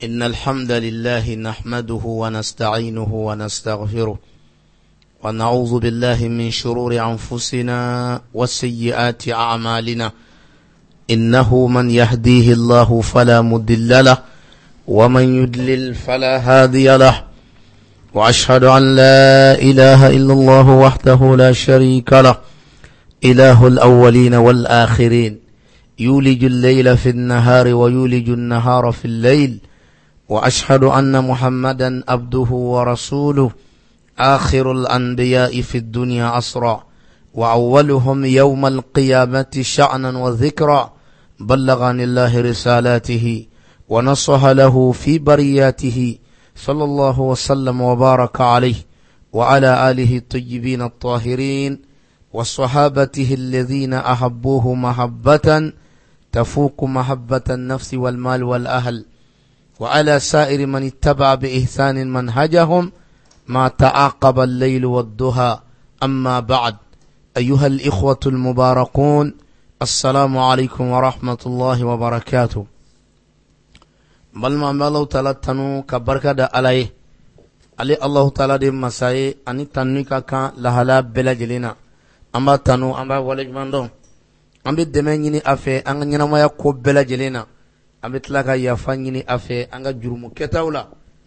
إن الحمد لله نحمده ونستعينه ونستغفره ونعوذ بالله من شرور أنفسنا وسيئات أعمالنا إنه من يهديه الله فلا مضل له ومن يضلل فلا هادي له وأشهد أن لا إله إلا الله وحده لا شريك له إله الأولين والآخرين يولج الليل في النهار ويولج النهار في الليل وأشهد أن محمدا عبده ورسوله آخر الأنبياء في الدنيا أسرى وأولهم يوم القيامة شأنا وذكرا بلغ عن الله رسالاته ونصح له في برياته صلى الله وسلم وبارك عليه وعلى آله الطيبين الطاهرين وصحابته الذين أحبوه محبة تفوق محبة النفس والمال والأهل وعلى سائر من اتبع بإحسان منهجهم ما تعاقب الليل والضحى أما بعد أيها الإخوة المباركون السلام عليكم ورحمة الله وبركاته بل ما الله تعالى تنو كبركة عليه الله تعالى دي مساي أني تنويكا كان لهلا بلا جلنا أما تنو أما ولج مندون أمي دمنيني أفي أنغنينا ما يكو بلا جلنا أمي تلاقا يفانيني أفي أنغا جرمو كتاولا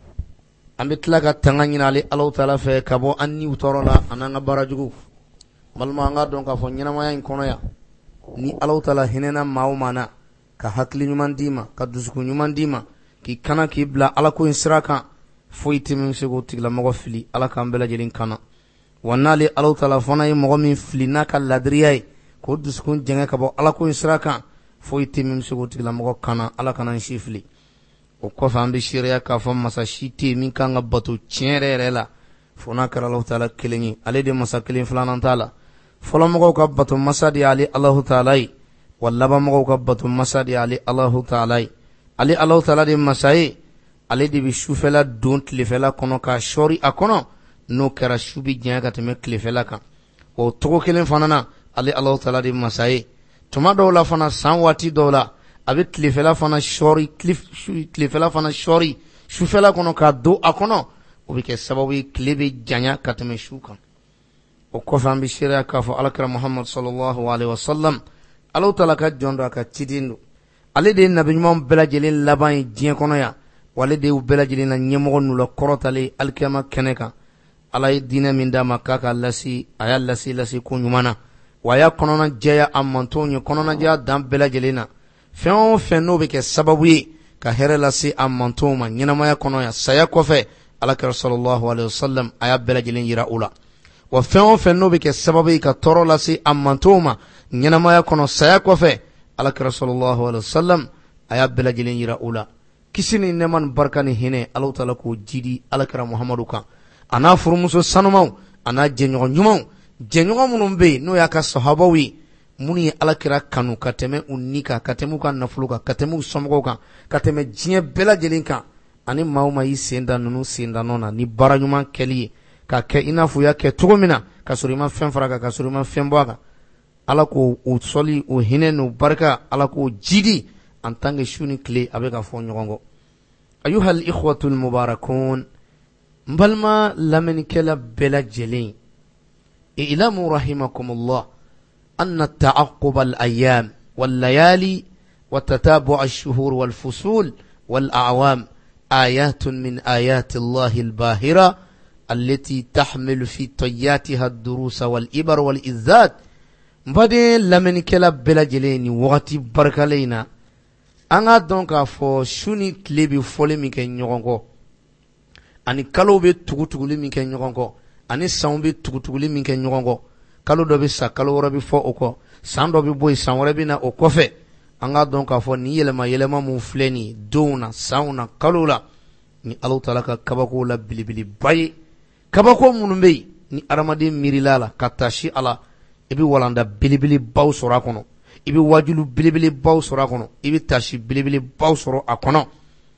أمي تلاقا تنغنينا علي الله تعالى في كابو أني وطرولا أنغا براجو بل ما أنغا دونك فنينا ما ينكونا يا ni Allah Ta'ala hinena maumana ka hakli nyuman dima ka dusuku nyuman dima ki kana ki bla ala ko insiraka foiti min sego tigla mogo fili ala ka ambela jelin kana wanali Allah Ta'ala fona yi mogo min fili naka ladriyai ko dusuku jenga ka bo ala ko insiraka foiti min sego tigla mogo kana ala kana shifli o ko fa ambi shiriya ka fon masa shiti min kanga batu chere rela fona kara Allah Ta'ala keleni ale de masa kelin flanan taala folo mogo ka batu masadi ali Allahu Ta'ala wallaba mogo ka batu masadi ali Allahu Ta'ala ali Allahu Ta'ala de masai ali de bi shufela don tlefela kono ka shori akono no kera shubi janya ka teme tlefela kan o togo kelen fanana ali Allahu Ta'ala de masai tuma dawla fana sanwati dawla abi tlefela fana shori tlefela fana shori shufela kono ka do akono o bi ke sababu klebe janya ka teme shukan وكفان بشيرا كافو على محمد صلى الله عليه وسلم الله تعالى كجوندو كتشيديندو علي دي نبي موم بلا جلين لبان جين كونيا ولي دي بلا جلين نيمغو نولا كروتالي الكيما كنيكا على دين من داما كاكا لسي ايا لسي كونيمانا ويا كونونا جايا امانتونيو كونونا جايا دام بلا جلينا فيون فنو بك سببوي كهير لسي امانتوما نينما يا كونويا سيا كوفي على صلى الله عليه وسلم ايا بلا جلين يرا اولا وفيون فنو بك سببي كتورو لسي أمانتوما نينما يكونو سيكو في على رسول الله عليه وسلم أياب بلا جلين يرا أولا كسيني نمان بركاني هنه الله تعالى كو جيدي على محمد كا أنا فرموسو سانوماو أنا جنيغو منو بي نو يكا صحابوي muni alakira kanu kateme unika katemu ka nafuluka katemu somogoka kateme jiye bela jelinka ani mauma yi senda nunu senda nona ni baranyuma keli ka ke inafu ya ke tugumina ka surima fen faraka ka surima fen boaka ala ko usoli o hinenu barka ala ko jidi en tant que shuni clé avec a fo nyongo ayuha al ikhwatu al mubarakun mbalma lamen kala bela jelin ilamu rahimakumullah أن التعقب الأيام والليالي وتتابع الشهور والفصول والأعوام آيات من آيات الله الباهرة التي تحمل في طياتها الدروس والإبر والإذات مبادئ لمن كلا بلا جليني وغتي بركة لينا أنا دونك أفو شوني تلبي فولي ميكي نيغونكو أني كالو بي تغو ميكي نيغونكو أني ساون بي تغو ميكي نيغونكو kalo do bi sa kalo wora bi fo oko san do bi boy san wora bi na okofe anga don ka fo ni yelema mu fleni dona sauna kalola ni Allah taala ka kabako la bilibili bay kabako munumbe ni aramade mirilala katashi ala ibi walanda bilibili baw sora kono ibi wajulu bilibili baw sora kono ibi tashi bilibili baw soro akono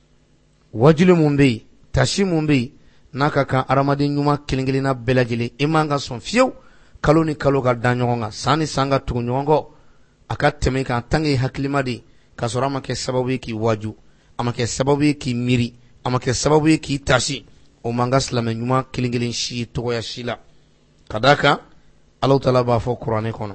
wajulu mumbe tashi mumbe naka ka aramade nyuma kilingelina belajili imanga son fiew kalo ni kalo ka da ɲɔgɔn kan san ni san ka tugu ɲɔgɔn kɔ a ka tɛmɛ kan tange hakilima de ka sɔrɔ a ma kɛ sababu ye k'i waju ama kɛ sababu ye k'i miiri ama kɛ sababu ye k'i tasi o man ka silamɛ ɲuman kelen-kelen si tɔgɔya si la ka d'a kan Alahu Taala b'a fɔ kuranɛ kɔnɔ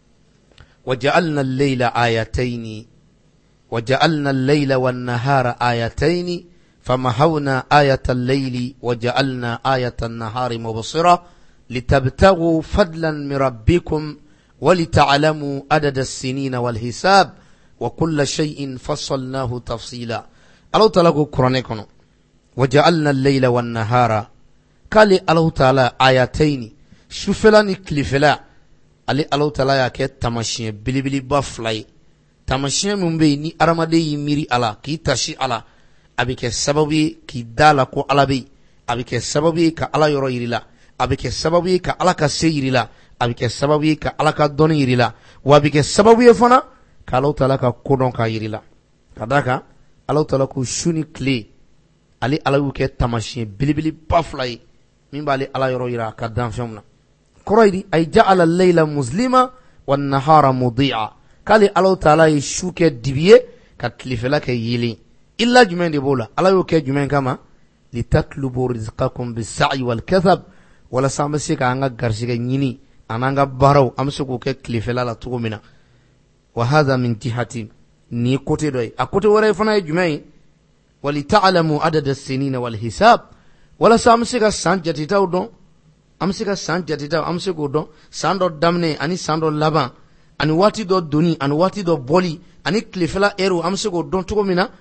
وجعلنا الليل آيتين وجعلنا الليل والنهار آيتين فمحونا آية الليل وجعلنا آية النهار مبصرة لتبتغوا فضلا من ربكم ولتعلموا عدد السنين والحساب وكل شيء فصلناه تفصيلا الله تعالى القرآن كنو وجعلنا الليل والنهار قال الله تعالى آيتين شوفلاني كليفلا ali Allah Taala ya kɛ tamasiyɛn belebeleba fila ye tamasiyɛn min bɛ yen ni adamaden y'i miiri a la k'i tasi a la a bɛ kɛ sababu ye k'i da la ko Ala bɛ yen a bɛ kɛ sababu ye ka Ala yɔrɔ yiri la a bɛ kɛ sababu ye ka Ala ka se yiri la a bɛ kɛ sababu ye ka Ala ka dɔnni yiri la wa a bɛ kɛ sababu ye fana ka Allah Taala ka kodɔn ka yiri la ka d'a kan Allah Taala ko su ni tile ale Ala y'u kɛ tamasiyɛn belebeleba fila ye min b'ale Ala yɔrɔ yira ka danfɛnw na kɔrɔyidi ay ja'ala al-layla muslima wan-nahara mudi'a k'ale Alahu Taala ye su kɛ dibi ye ka tilefɛla kɛ yelen illa jumɛn de b'o la Ala y'o kɛ jumɛn kama litatlubu rizqakum bis-sa'i wal-kasab walasa an bɛ se ka an ka garisɛgɛ ɲini an'an ka baaraw an bɛ se k'o kɛ tilefɛla la cogo min na wa hadha min jihati ni ye côté dɔ ye a côté wɛrɛ fana ye jumɛn ye walita'lamu adada as-sinina wal-hisab walasa an bɛ se ka san jatetaw dɔn an bɛ se ka san jatetaw an bɛ se k'o dɔn san dɔ daminɛ ani san dɔ laban ani waati dɔ doni ani waati dɔ bɔli ani tilefɛla heure an bɛ se k'o dɔn cogo min na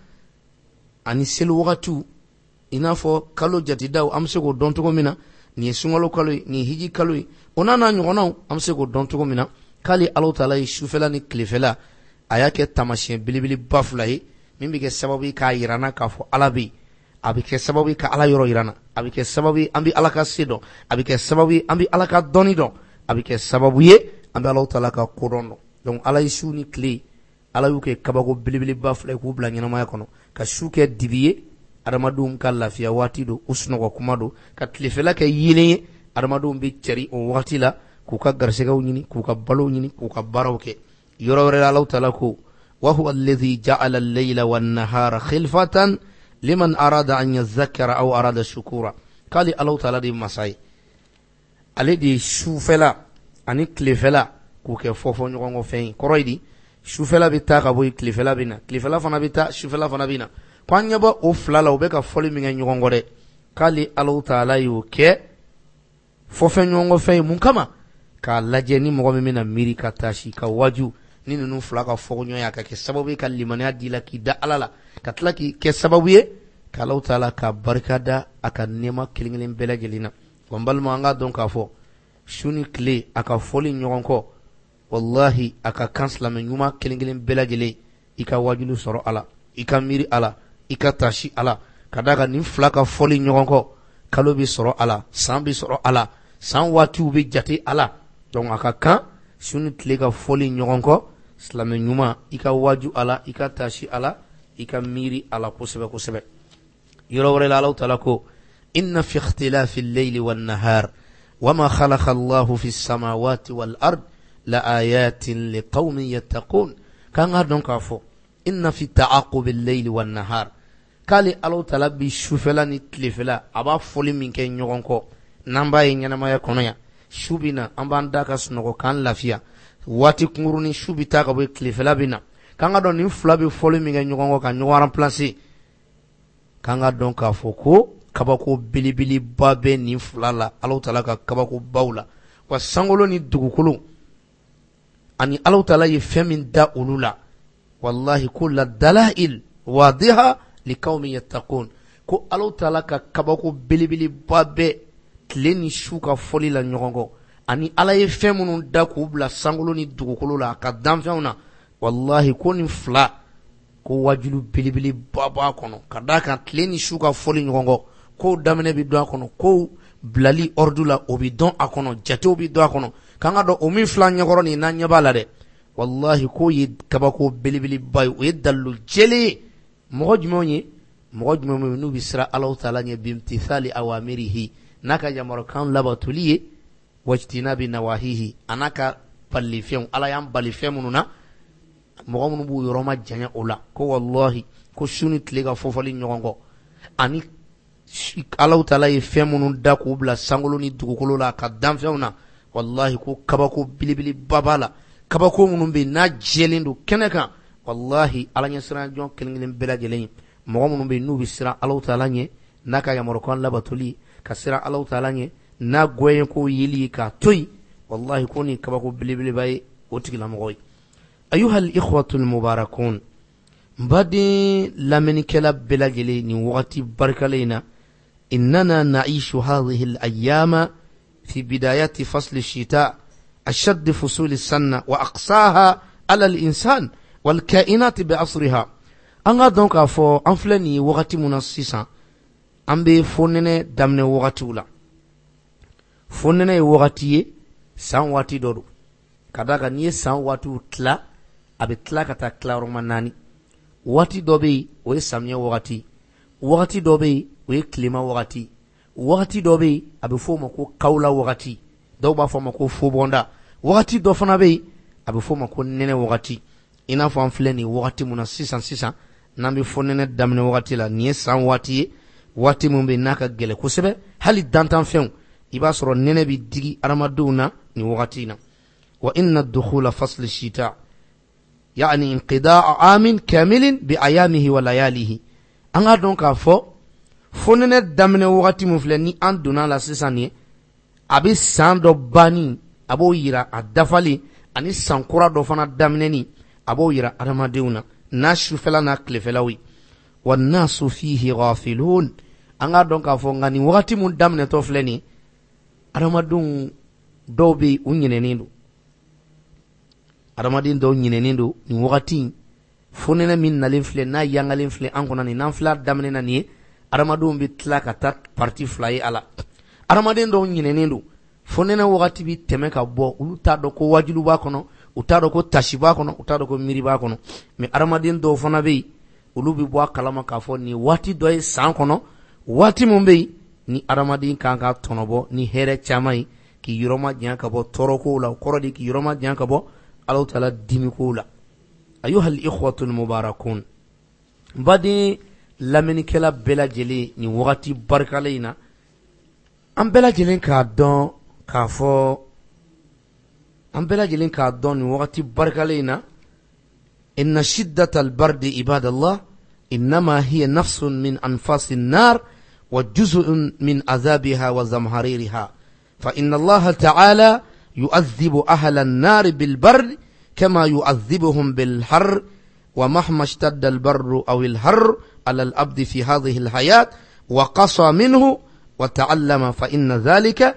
ani seli wagatiw i n'a fɔ kalo jatedaw an bɛ se k'o dɔn cogo min na nin ye sunkalo kalo ye nin ye hiji kalo ye o n'a ɲɔgɔnnaw an bɛ se k'o dɔn cogo min na k'ale Alahu Taala ye sufɛla ni tilefɛla a y'a kɛ tamasiyɛn belebeleba fila ye min bɛ kɛ sababu ye k'a yira n na k'a fɔ Ala bɛ yen a bɛ kɛ sababu ye ka Ala yɔrɔ yira n na a bɛ kɛ sababu ye an bɛ Ala ka se dɔn a bɛ kɛ sababu ye an bɛ Ala ka dɔnni dɔn a bɛ kɛ sababu ye an bɛ Alahu Taala ka kodɔn dɔn donc Ala ye su ni tile Ala y'u kɛ kabako belebeleba fila ye k'u bila ɲɛnamaya kɔnɔ ka su kɛ dibi ye adamadenw ka lafiya waati don u sunɔgɔ kuma don ka tilefɛla kɛ yelen ye adamadenw bɛ cɛri o waati la k'u ka garisɛgɛw ɲini k'u ka balow ɲini k'u ka baaraw kɛ yɔrɔ wɛrɛ la Alahu Taala ko wa huwa alladhi ja'ala al-layla wan-nahara khilfatan liman arada an yadhakkara aw arada shukura k'ale Alahu Taala de ye masa ye ale de ye sufɛla ani tilefɛla k'u kɛ fɔfɔ ɲɔgɔn kɔ fɛn ye kɔrɔ ye di sufɛla bɛ taa ka bɔ yen tilefɛla bɛ na tilefɛla fana bɛ taa sufɛla fana bɛ na ko an ɲɛ bɔ o fila la u bɛ ka fɔli min kɛ ɲɔgɔn kɔ dɛ k'ale Alahu Taala y'o kɛ fɔfɛ ɲɔgɔn kɔ fɛn ye mun kama k'a lajɛ ni mɔgɔ min bɛna miiri ka taasi ka waju ni ninnu fila ka fɔko ɲɔgɔn ye a ka kɛ sababu ye ka limaniya di la k'i da Ala la ka tila k'i kɛ sababu ye ka Alahu Taala ka barika da a ka nɛɛma kelen-kelen bɛɛ lajɛlen na wa n balima an k'a dɔn k'a fɔ su ni tile a ka fɔli ɲɔgɔn kɔ wallahi a ka kan silamɛ ɲuman kelen-kelen bɛɛ lajɛlen i ka wajulu sɔrɔ a la i ka miiri a la i ka taasi a la ka d'a kan nin fila ka fɔli ɲɔgɔn kɔ kalo bɛ sɔrɔ a la san bɛ sɔrɔ a la san waatiw bɛ jate a la donc a ka kan su ni tile ka fɔli ɲɔgɔn kɔ silamɛ ɲuman i ka waju a la i ka taasi a la i ka miiri a la kosɛbɛ kosɛbɛ yɔrɔ wɛrɛ la Alahu Taala ko inna fi ikhtilafi al-layli wan-nahar wama khalaqa Allahu fi as-samawati wal-ard la ayatin liqaumin yattaqun kan ka dɔn k'a fɔ inna fi ta'aqubi al-layli wan-nahar k'ale Alahu Taala bi sufɛla ni tilefɛla a b'a fɔli min kɛ ɲɔgɔn kɔ n'an b'a ye ɲɛnamaya kɔnɔ yan su bɛ na an b'an da ka sunɔgɔ k'an lafiya waati kunkurunin su bɛ taa ka bɔ tilefɛla bɛ na k'an ka dɔn nin fila bɛ fɔli min kɛ ɲɔgɔn kɔ ka ɲɔgɔn remplacer k'an ka dɔn k'a fɔ ko kabako belebeleba bɛ nin fila la Alahu Taala ka kabako baw la wa sankolo ni dugukolo ani Alahu Taala ye fɛn min da olu la wallahi ko la dalail wadiha liqaumin yattaqun ko Alahu Taala ka kabako belebeleba bɛ tile ni su ka fɔli la ɲɔgɔn kɔ ani Ala ye fɛn minnu da k'u bila sankolo ni dugukolo la a ka danfɛnw na wallahi ko nin fila ko wajulu belebeleba b'a kɔnɔ ka d'a kan tile ni su ka fɔli ɲɔgɔn kɔ kow daminɛ bɛ dɔn a kɔnɔ kow bilali ordre la o bɛ dɔn a kɔnɔ jatew bɛ dɔn a kɔnɔ k'an ka dɔn o min fila ɲɛkɔrɔ nin n'an ɲɛ b'a la dɛ wallahi ko ye kabako belebeleba ye o ye dalilu jɛlen ye mɔgɔ jumɛnw ye mɔgɔ jumɛnw ye n'u bɛ siran Alahu Taala ɲɛ bimtithali awamirihi n'a ka yamarukan labatoli ye wajtinabi nawahihi a n'a ka balifɛnw Ala y'an bali fɛn minnu na mɔgɔ minnu b'u yɔrɔ ma janya o la ko wallahi ko su ni tile ka fɔfɔli ɲɔgɔn kɔ ani Allahu Taala ye fɛn minnu da k'u bila sankolo ni dugukolo la ka danfɛnw na wallahi ko kabako bilibili baba la kabako minnu bɛ n'a jɛlen don kɛnɛ kan wallahi ala ɲɛ siran jɔn kelen-kelen bɛɛ lajɛlen mɔgɔ minnu bɛ n'u bɛ siran Allahu Taala ɲɛ n'a ka yamarukan labatoli ka siran Allahu Taala ɲɛ n'a gɔyen ko yeli ka toyi wallahi ko ni kabako bilibili ye o tigilamɔgɔ ye ayuhal ikhwatul mubarakun baden lamenikɛla bɛɛ lajɛlen ni wagati barikalen in na إننا نعيش هذه الأيام في بدايات فصل الشتاء أشد فصول السنة وأقصاها على الإنسان والكائنات بعصرها أنا دونك أفو أنفلني وقت منصصا أم بفنن دمن وقت ولا فنن وقتي سان وقتي دورو كذا نيه سان وقتي تلا أبي تلا كتا تلا روماناني وقتي دوبي ويسامي وقتي دوبي we klima wakati do be abe fo mako kaula wakati do ba fo mako fo bonda wakati do fana be abe fo mako nene wakati ina fo amfleni wakati muna 600 nambe fo nene damne wakati la nie san wati mumbe naka gele kusebe hali dantan fen iba soro nene bi digi aramaduna ni wakati na wa inna ad-dukhula fasl ash-shita yani inqidaa amin kamilin bi ayamihi wa layalihi anga donc a fo fonene damne wakati mun filɛ ni an donna la sisan ye a bɛ san dɔ banni a b'o yira a dafali ani san kura dɔ fana daminɛni a b'o yira adamadenw na n'a sufɛla n'a tilefɛlaw ye wa nasu fihi ghafilun an k'a dɔn k'a fɔ nka nin wakati mun daminɛtɔ filɛ nin adamadenw dɔw bɛ u ɲinɛnen don adamaden dɔw ɲinɛnen don nin wakati fonene min nalen filɛ n'a yangalen filɛ an kɔnɔ nin n'an filɛ daminɛ na nin ye adamadenw bɛ tila ka taa parti fila ye a la adamaden dɔw ɲinɛnen don fo nɛnɛ wagati bɛ tɛmɛ ka bɔ olu t'a dɔn ko wajilu b'a kɔnɔ u t'a dɔn ko tasi b'a kɔnɔ u t'a dɔn ko miiri b'a kɔnɔ mais adamaden dɔw fana bɛ yen olu bɛ bɔ a kalama k'a fɔ nin waati dɔ ye san kɔnɔ waati mun bɛ yen ni adamaden kan ka tɔnɔbɔ ni hɛrɛ caman ye k'i yɔrɔ ma janya ka bɔ tɔɔrɔkow la o kɔrɔ de k'i yɔrɔ ma janya ka bɔ Allahu Taala dimikow la ayuhal ikhwatul mubarakun baden lamenikɛla bɛɛ lajɛlen nin wagati barikalen in na an bɛɛ lajɛlen k'a dɔn k'a fɔ an bɛɛ lajɛlen k'a dɔn nin wagati barikalen in na inna shiddata al-bardi ibadallah innama hiya nafsun min anfasi an-nar wa juz'un min azabiha wa zamhaririha fa inna Allah ta'ala yu'adhibu ahla an-nar bil-bard kama yu'adhibuhum bil-har wa mahma ishtadda al-barru aw al-har على الأبد في هذه الحياة وقصى منه وتعلم فإن ذلك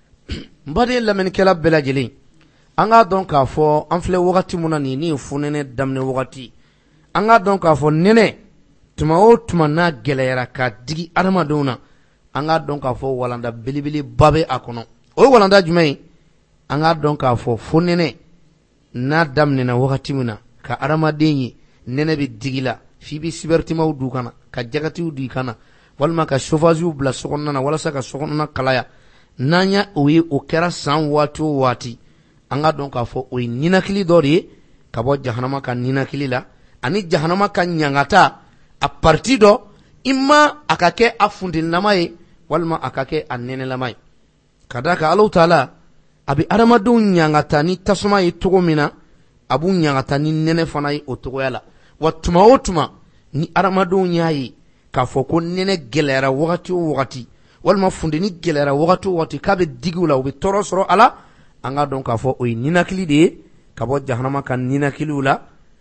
بدي لمن كلاب بلا جلين أنا دونك أفو أنفل وقتي مناني ني فنن دمن وقتي أنا دونك أفو نني تما تمنا جليرا كدي أرمادونا أنا دونك أفو ولاندا بلي بلي بابي أكونو أو ولاندا جمعي أنا دونك أفو فنن نا دمننا وقتي منا كأرماديني نني بديلا fi bi sibertimaw du kana ka jagatiw du kana walma ka chauffage bla sokonna wala saka sokonna kalaya nanya oye o kera san wati anga don ka fo o ninakili dori ka bo jahannama kan ninakili la ani jahannama kan nyangata a parti do imma akake afundil namaye walma akake annene lamay kadaka Allahu Taala abi aramadun nyangata ni tasuma yi tugomina abu nyangata ni nene fana yi o tugoyala watuma ni aramadun yayi ka fɔ ko nene gɛlɛyara wagati o wagati walma fundeni gɛlɛyara wagati o wagati k'a bɛ digi la u bɛ tɔɔrɔ sɔrɔ a la an ka dɔn k'a fɔ o ye ninakili de ye ka bɔ jahanama ka ninakiliw la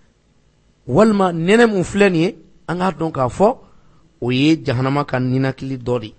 walma nene mun filɛ nin ye an ka dɔn k'a fɔ o ye jahanama ka ninakili dɔ de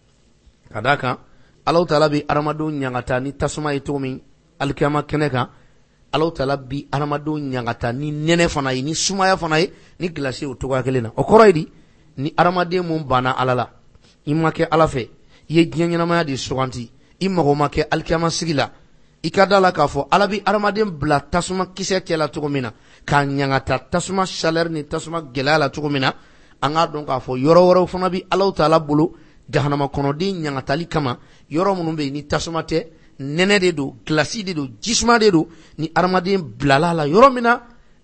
ka d'a kan Allahu Taala bɛ aramadun ɲangata ni tasuma ye cogo min alikiyama kɛnɛ kan Allahu Taala bi aramadun ɲangata ni nene fana ye ni sumaya fana ye ni glace o togoya kelen na o kɔrɔ ye di ni aramaden mun banna Ala la i ma kɛ Ala fɛ i ye diɲɛ ɲɛnamaya de suganti i mago ma kɛ alikiyama sigi la i ka da la k'a fɔ Ala bi aramaden bila tasuma kisɛ cɛ la cogo min na k'a ɲangata tasuma chaleur ni tasuma gɛlɛya la cogo min na an k'a dɔn k'a fɔ yɔrɔ wɛrɛw fana bi Allahu Taala bolo jahanama kɔnɔden ɲangatali kama yɔrɔ minnu bɛ yen ni tasuma tɛ nɛnɛ de do glace de do jisuma de do ni aramaden bilala la yɔrɔ min na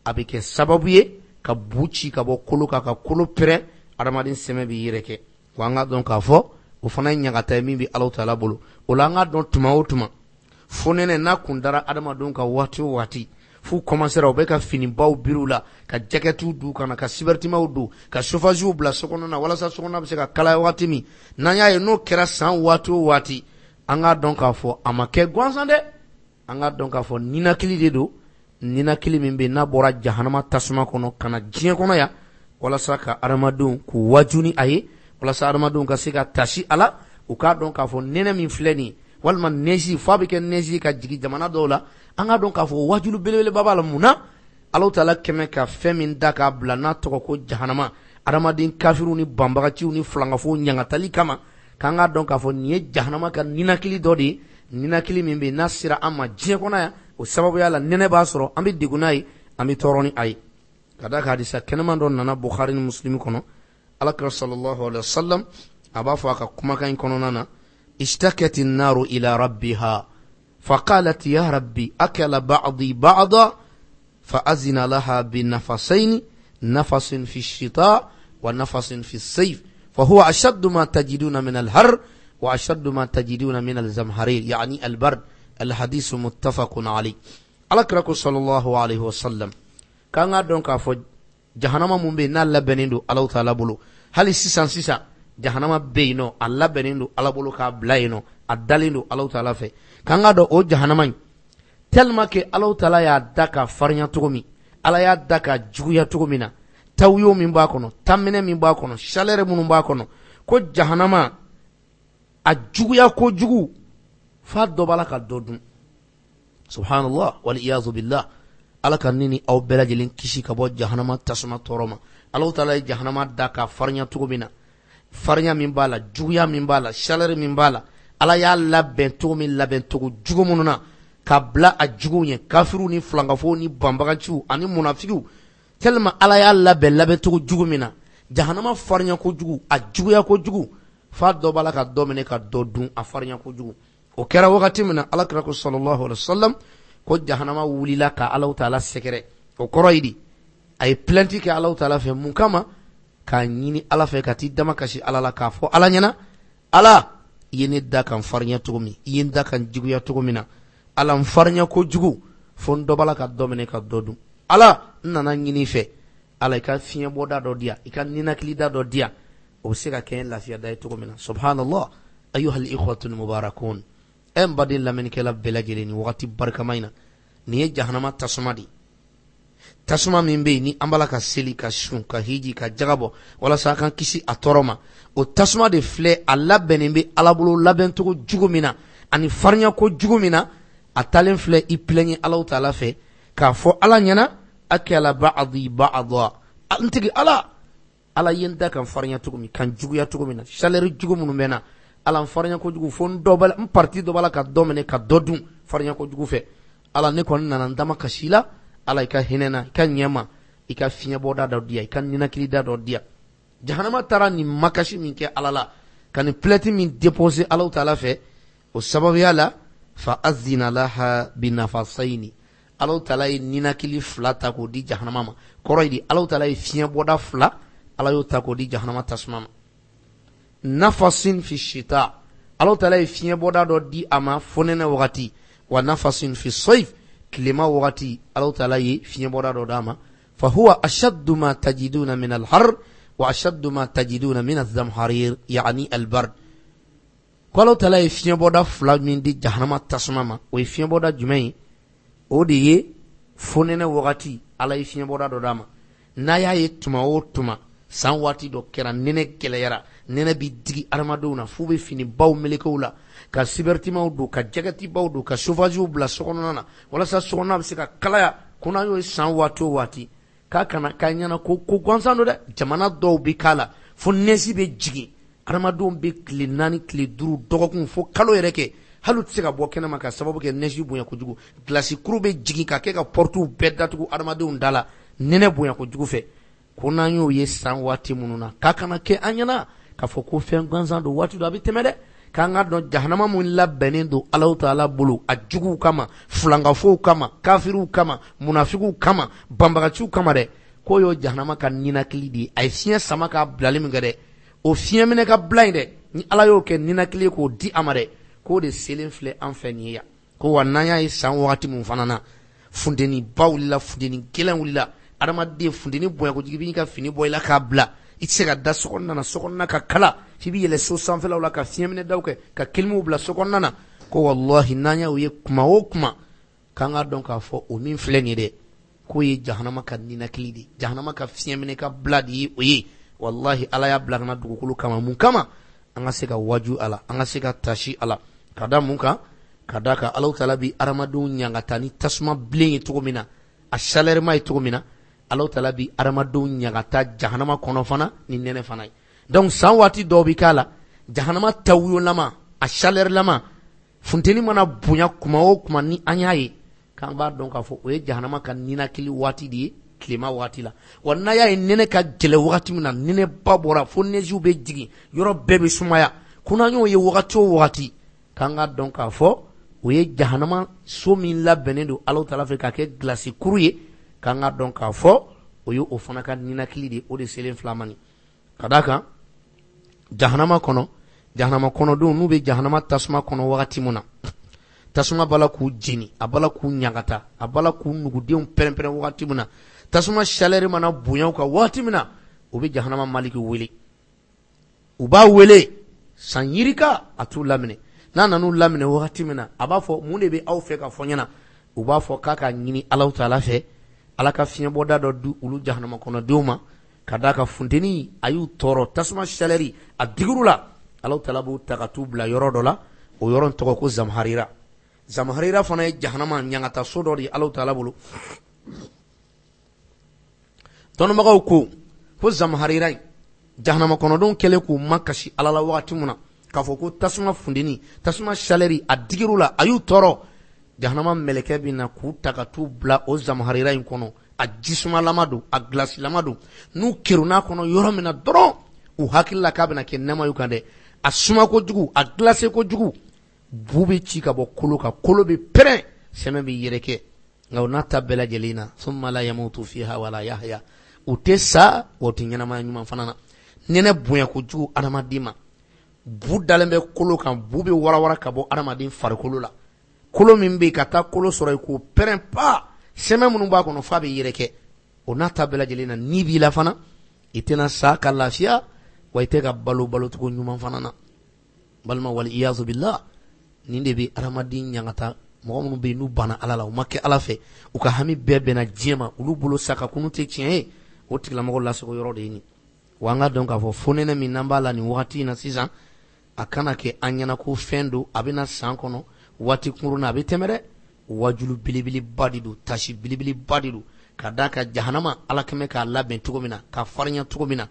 a bɛ kɛ sababu ye ka bu ci ka bɔ kolo kan ka kolo pɛrɛn adamaden sɛmɛ bɛ yɛrɛ kɛ wa an ka dɔn k'a fɔ o fana ye ɲagata ye min bɛ Alahu Taala bolo o la an ka dɔn tuma o tuma fonɛnɛ n'a kun dara adamadenw ka waati o waati f'u commencera u bɛ ka finibaw biri la ka jakɛtiw d'u kana ka sibertimaw don ka chauffage bila sokɔnɔ na walasa sokɔnɔ bɛ se ka kalaya waati min n'an y'a ye n'o kɛra san waati o waati an ka dɔn k'a fɔ a ma kɛ gansan dɛ an ka dɔn k'a fɔ ninakili de don ninakili min bɛ n'a bɔra jahanama tasuma kɔnɔ ka na diɲɛ kɔnɔ yan walasa ka adamadenw k'u waju ni a ye walasa adamadenw ka se ka tasi a la u k'a dɔn k'a fɔ nɛnɛ min filɛ nin ye walima neji f'a bɛ kɛ neji ka jigin jamana dɔw la an ka dɔn k'a fɔ wajulu belebeleba b'a la mun na Alahu Taala kɛmɛ ka fɛn min da k'a bila n'a tɔgɔ ko jahanama adamaden kafiru ni banbagaciw ni filangafow ɲangatali kama k'an ka dɔn k'a fɔ nin ye jahanama ka ninakili dɔ de ye ninakili min bɛ n'a sera an ma diɲɛ kɔnɔ yan o sababuya la nɛnɛ b'a sɔrɔ an bɛ degun n'a ye an bɛ tɔɔrɔ ni a ye ka da ka hadisa kɛnɛman dɔ nana Bukhari ni Muslim kɔnɔ Alakira sallallahu alaihi wasallam a b'a fɔ a ka kumakan in kɔnɔna na اشتكت النار إلى ربها فقالت يا ربي أكل بعضي بعضا فأذن لها بنفسين نفس في الشتاء ونفس في الصيف فهو أشد ما تجدون من الحر وأشد ما تجدون من الزمهرير يعني البرد الحديث متفق عليه Alakira صلى الله عليه وسلم كان دون كافو جهنم من بين لبنيندو الله تعالى بلو هل سيسان jahanama beyino alla benindo ala bolo ka blayino adalindo Allahu Taala fe kanga do o jahanama tellement que Allahu Taala ya daka farnya togomi ala ya daka juguya togomina tawyo min ba kono tamene min ba kono chaleur mun ba kono ko jahanama a juguya ko jugu fa do bala ka dodun subhanallah wal iyaz billah ala kan nini aw belajilin kishi ka bo jahanama tasuma toroma Allahu Taala jahanama daka farnya togomina farnya min b'a la juguya min b'a la chaleur min b'a la ala y'a labɛn cogo min labɛn cogo jugu minnu na ka bila a juguw ɲɛ kafiru ni filangafow ni banbaganciw ani munafikiw tellement ala y'a labɛn cogo jugu min na jahanama farnya ko jugu a juguya ko jugu fa dɔ b'a la ka dɔ minɛ ka dɔ dun a farnya ko jugu o kɛra wagati min na Alakira ko sallallahu alaihi wasallam ko jahanama wulila ka Alahu Taala sɛgɛrɛ o kɔrɔ ye di a ye plainte kɛ Alahu Taala fɛ mun kama k'a ɲini ala fɛ ka t'i dama kasi ala la k'a fɔ ala ɲɛna ala i ye ne da kan farinya cogo min i ye n da kan juguya cogo min na ala n farinya ko jugu fo n dɔ b'a la ka dɔ minɛ ka dɔ dun ala n nana ɲini fɛ ala i ka fiɲɛ bɔda dɔ diya i ka ninakilida dɔ diya o bɛ se ka kɛ lafiya da ye cogo min na subhanallah ayyuhal ikhwatul mubarakun n baden lamɛnnikɛla bɛɛ lajɛlen ni wagati barikama in na nin ye jahanama tasuma de tasuma min bɛ yen ni an b'a la ka seli ka sun ka hiji ka jagabɔ walasa a kan kisi a tɔɔrɔ ma o tasuma de filɛ a labɛnnen bɛ ala bolo labɛncogo jugu min na ani farinya ko jugu min na a talen filɛ i pilɛɲɛ Alahu Taala fɛ k'a fɔ ala ɲɛna akala ba'di ba'da n tigi ala ye n da kan farinya cogo min kan juguya cogo min na chaleur jugu minnu bɛ na ala n farinya ko jugu fo n parti dɔ b'a la ka dɔ minɛ ka dɔ dun farinya ko jugu fɛ ala ne kɔni nana n dama kasi la ala i ka hinɛ na i ka ɲɛma i ka fiɲɛ bɔda dɔ diya i ka ninakilida dɔ diya jahanama taara nin makasi min kɛ ala la ka nin plainte min déposer Alahu Taala fɛ o sababuya la fa azina laha binafasayni Alahu Taala ye ninakili fila ta k'o di jahanama ma kɔrɔ ye di Alahu Taala ye fiɲɛ bɔda fila ala y'o ta k'o di jahanama tasuma ma nafasin fi shita Alahu Taala ye fiɲɛ bɔda dɔ di a ma fonɛnɛ wagati wa nafasin fi sayf kilema wagati Alahu Taala ye fiɲɛ bɔda dɔ d'a ma fa huwa ashaddu ma tajiduna min al-har wa ashaddu ma tajiduna min az-zamharir yani al-bard ko Alahu Taala ye fiɲɛ bɔda fila min di jahanama tasuma ma o ye fiɲɛ bɔda jumɛn ye o de ye fonɛnɛ wagati ala ye fiɲɛ bɔda dɔ d'a ma n'a y'a ye tuma o tuma san waati dɔ kɛra nɛnɛ gɛlɛyara nɛnɛ bi digi adamadenw na f'u bɛ finibaw melekew la ka sibertimaw don ka jakɛtibaw don ka chauffageurs bila sokɔnɔna na walasa sokɔnɔna bɛ se ka kalaya ko n'a y'o san waati o waati k'a ɲɛna ko gansan don dɛ jamana dɔw bɛ k'a la fo nɛsi bɛ jigin adamadenw bɛ tile 4 tile 5 dɔgɔkun fo kalo yɛrɛ kɛ hali u tɛ se ka bɔ kɛnɛma ka sababu kɛ nɛsi bonya kojugu glace kuru bɛ jigin ka kɛ ka portes bɛɛ datugu adamadenw da la nɛnɛ bonya kojugu fɛ ko n'an y'o ye san waati minnu na k'a kana kɛ an ɲɛna k'a fɔ ko fɛn gansan don waati dɔ a bɛ tɛmɛ dɛ kanga don jahanama mun labɛnnen don Alahu Taala bolo a juguw kama fulangafow kama kafiruw kama munafiqu kama banbagaciw kama dɛ ko yo jahanama ka ninakili de ay fiɲɛ sama ka bilali min kɛ dɛ o fiɲɛ minɛ ka bila in dɛ ni Ala y'o kɛ ninakili k'o di ama dɛ ko de selen filɛ an fɛ nin ya ko wa n'an y'a ye san wagati mun fana na funteni ba wulila funteni gɛlɛn wulila adamaden funteni bonya kojugu b'i ka fini bɔ i la k'a bila i tɛ se ka da sokɔnɔna ka kala i b'i yɛlɛ so sanfɛlaw la ka fiɲɛ minɛ daw kɛ ka kilimuw bila sokɔnɔna na ko wallahi n'an y'o ye kuma o kuma k'an ka dɔn k'a fɔ o min filɛ nin dɛ k'o ye jahanama ka ninakili de jahanama ka fiɲɛ minɛ ka bila de ye o ye wallahi Ala y'a bila kana dugukolo kama mun kama an ka se ka waju a la an ka se ka tasi a la ka da mun kan ka da kan Alahu Taala bi adamadenw ɲagata ni tasuma bilen ye cogo min na a chaleur ye cogo min na Alahu Taala bi adamadenw ɲagata jahanama kɔnɔ fana ni nɛnɛ fana ye donc san waati dɔw bi k'a la jahanama tawuyolama a chaleur lama funteni mana bonya kuma o kuma ni an y'a ye k'an b'a dɔn k'a fɔ o ye jahanama ka ninakili waati de ye tilema waati la wa n'a y'a ye nɛnɛ ka gɛlɛ wagati min na nɛnɛ ba bɔra fo nejiw bɛ jigin yɔrɔ bɛɛ bɛ sumaya ko n'an y'o ye wagati o wagati k'an ka dɔn k'a fɔ o ye jahanama so min labɛnnen don Alahu Taala fɛ k'a kɛ glace kuru ye k'an ka dɔn k'a fɔ o ye o fana ka ninakili de o de selen filɛ ma nin ka d'a kan jahanama kɔnɔdenw n'u bɛ jahanama tasuma kɔnɔ wagati min na tasuma bala k'u jeni a bala k'u ɲagata a bala k'u nugudenw pɛrɛn-pɛrɛn wagati min na tasuma chaleur mana bonya u kan wagati min na u bɛ jahanama maliki wele u b'a wele san yirika a t'u laminɛ n'a nan'u laminɛ wagati min na a b'a fɔ mun de bɛ aw fɛ ka fɔ ɲɛna u b'a fɔ k'a ka ɲini Alahu Taala fɛ Ala ka fiɲɛbɔda dɔ di olu jahanama kɔnɔdenw ma ka d'a kan funteni a y'u tɔɔrɔ tasuma chaleur a digir'u la Alahu Taala b'u ta ka t'u bila yɔrɔ dɔ la o yɔrɔ in tɔgɔ ko zamharira zamharira fana ye jahanama ɲagata so dɔ de ye Alahu Taala bolo dɔnnibagaw ko zamharira in jahanama kɔnɔdenw kɛlen k'u makasi Ala la wagati min na k'a fɔ ko tasuma funteni tasuma chaleur a digir'u la a y'u tɔɔrɔ jahanama mɛlɛkɛ bɛ na k'u ta ka t'u bila o zamharira in kɔnɔ a jisumalama don a glacelama don n'u kerun'a kɔnɔ yɔrɔ min na dɔrɔn u hakili la k'a bɛna kɛ nɛma y'u kan dɛ a suma kojugu a glace kojugu bu bɛ ci ka bɔ kolo kan kolo bɛ pɛrɛn sɛmɛ bɛ yɛrɛkɛ nka o n'a ta bɛɛ lajɛlen na thumma la yamutu fiha wala yahya u tɛ sa wa u tɛ ɲɛnamaya ɲuman fana na nɛnɛ bonya kojugu adamaden ma bu dalen bɛ kolo kan bu bɛ warawara ka bɔ adamaden farikolo la kolo min bɛ ka taa kolo sɔrɔ yen k'o pɛrɛn pa sɛmɛ minnu b'a kɔnɔ f'a bɛ yɛrɛkɛ o n'a ta bɛɛ lajɛlen na ni b'i la fana i tɛna sa ka lafiya wa i tɛ ka balo cogo ɲuman fana na balima wal iyazu billah nin de bɛ adamaden ɲagata mɔgɔ minnu bɛ yen n'u banna Ala la u ma kɛ Ala fɛ u ka hami bɛɛ bɛnna diɲɛ ma olu bolo sa ka kunu tɛ tiɲɛ ye o tigilamɔgɔ lasago yɔrɔ de ye nin wa an ka dɔn k'a fɔ fo nɛnɛ min n'an b'a la nin wagati in na sisan a kana kɛ an ɲɛna ko fɛn don a bɛna san kɔnɔ waati kunkurunna a bɛ tɛmɛ dɛ wajulu belebeleba de don tasi belebeleba de don ka d'a ka jahanama Ala kɛmɛ k'a labɛn cogo min na k'a farinya cogo min na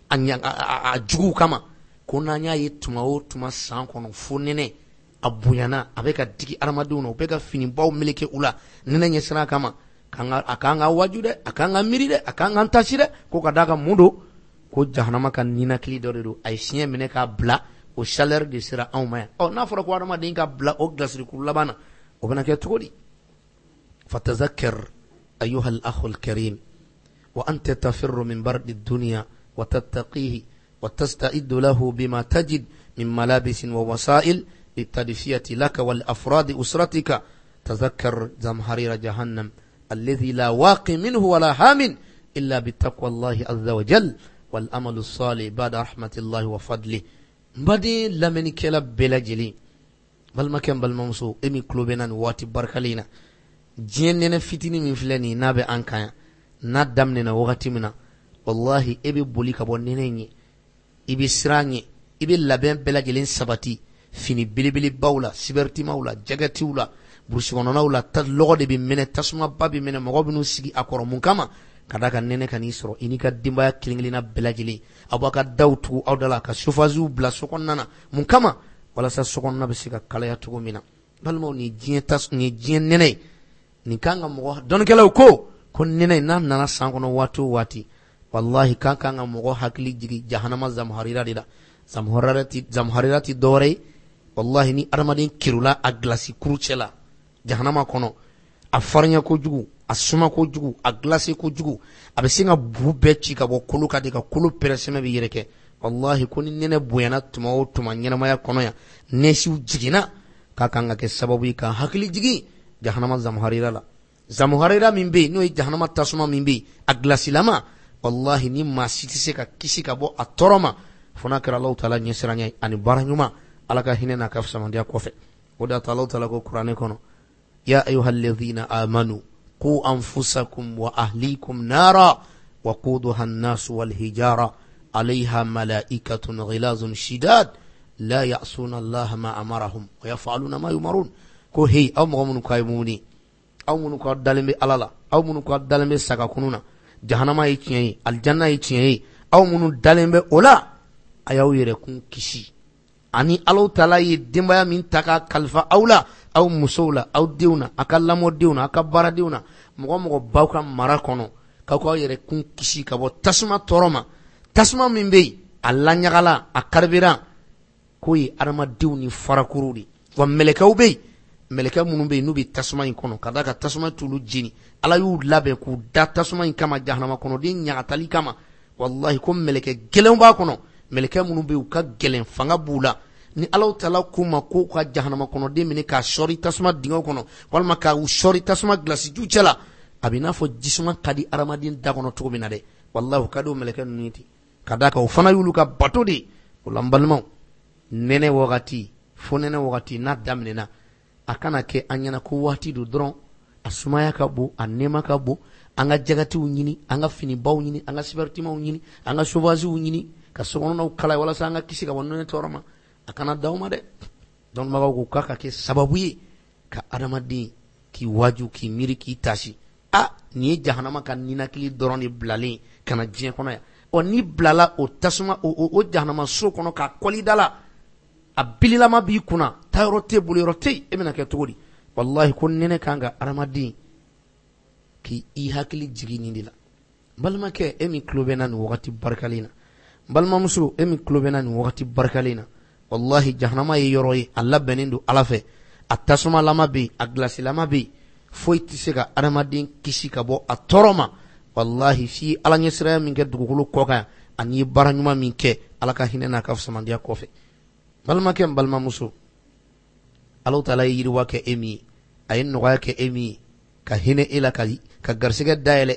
a juguw kama ko n'an y'a ye tuma o tuma san kɔnɔ fo nɛnɛ a bonyana a bɛ ka digi adamadenw na u bɛ ka finibaw meleke u la nɛnɛ ɲɛsira kama a k'an ka waju dɛ a k'an ka miiri dɛ a k'an ka tasi dɛ ko ka d'a ka mun don ko jahanama ka ninakili dɔ de don a ye siɲɛ minɛ k'a bila o chaleur de sera anw ma yan n'a fɔra ko adamaden ka bila o glacerikuru laban na o bɛna kɛ cogo di fatazakkar أيها الأخ الكريم وأنت تفر من برد الدنيا وتتقيه وتستعد له بما تجد من ملابس ووسائل للتدفئة لك والأفراد أسرتك تذكر زمهرير جهنم الذي لا واقي منه ولا هام إلا بتقوى الله عز وجل والأمل الصالح بعد رحمة الله وفضله بدي لمن كلب بلجلي بل ما كان بالممسو إمي كلوبنا واتي بركالينا جنن فتني من فلاني نابي أنكايا ندمنا وقتي منا والله إبي بولي كبون نيني إبي سراني إبي لبين بلجلين سباتي fini belebele bawla sibertima wala jagati wala burshigona wala tadlogo de bi mene tasuma babi mene mogo binu sigi akoro mun kama kada kan nene kan isro ini ka dimba kilinglina belajili abaka dawtu awdala ka sufazu bla sokonna mun kama wala sa sokonna be siga kala ya tugo mina balmo ni jien tas ni jien nene ni kanga mogo don kala ko nene nan nana sangono watu wati wallahi kanga mogo hakli jigi jahannama zamharira dida zamharirati dore wallahi ni adamaden kirula a glasi kurucela jahanama kono a farnya ko jugu a suma ko jugu a glasi ko jugu a be singa bu be ci ka bo kulu ka de ka kulu pereseme bi yereke wallahi ko ni nene buyana tuma o tuma nyama ya kono ya nesiu jigina ka kanga ke sababu ka hakili jigi jahanama zamuharira min be no jahanama tasuma min be a glasi lama wallahi ni masiti se ka kisi ka bo a toroma fona kira Allah taala nyesiranya ani baranyuma alaka hinena kafsa mandia kofe oda Allah taala ko qur'ane kono ya ayyuhalladhina amanu qu anfusakum wa ahlikum nara waquduha an-nas wal hijara عليها ملائكة غلاظ شداد لا يعصون الله ما أمرهم ويفعلون ما يمرون كو هي أو مغمون كايموني أو منو كو دالمي ألالا أو منو كو دالمي ساكاكونونا جهنم يتيني الجنة يتيني أو منو دالمي أولا أيو يركون كشي أني الله تعالى يدمبايا من تاكا كالفا أولا أو مسولا أو ديونا أكالامو ديونا أكبارا ديونا مغمو باوكا مراكونو كاكو يركون كشي كابو تسمى تورما tasuma min be alla nyagala akarbira koyi arama diwni farakurudi wa melekaw be meleka munun be nubi tasuma in kono kadaka tasuma tulu jini ala yu labe ku da tasuma in kama jahannama kono din nyagatali kama wallahi ko meleke gelen ba kono meleka munun be ka gelen fanga bula ni Allah taala kuma ko ka jahannama kono de mini ka shori tasuma dingo kono walma ka shori tasuma glasi jucela abina fo jisuma kadi arama din da kono to bina de wallahi kadu meleka nuniti kadaka ufana yulu ka batodi ulambalmo nene wakati fonene wakati na damnena akana ke anyana ko wati do dron asumaya ka bo anema ka bo anga jagati unyini anga fini baw nyini anga sibertima unyini anga sovazi unyini ka sokono na kala wala sanga kisi ka wonne toroma akana dawma de don maga ko kaka ke sababu yi ka adamadi ki waju ki miri ki tashi ni jahannama kan nina kili doroni blali kana jien kono ya oni blala o tasuma o jahannama so kono ka kolidala abilila ma bi kuna tayrote bulirote emina ke togodi wallahi kun nene kanga aramadi ki i hakili jigini ndila balma ke emi klobena ni wakati barkalina balma musu emi klobena ni wakati barkalina wallahi jahannama yoroyi alla benindu alafe atasuma lama bi aglasi lama bi foyti sega aramadi kisi kabo atoroma wallahi fi ala nyesra min ke dugukulu koka ani baranyuma min ke ala ka hinena ka fsamandia kofe balma ke balma musu Allah taala yiri wake emi ayin no wake emi ka hine ila ka garsega daele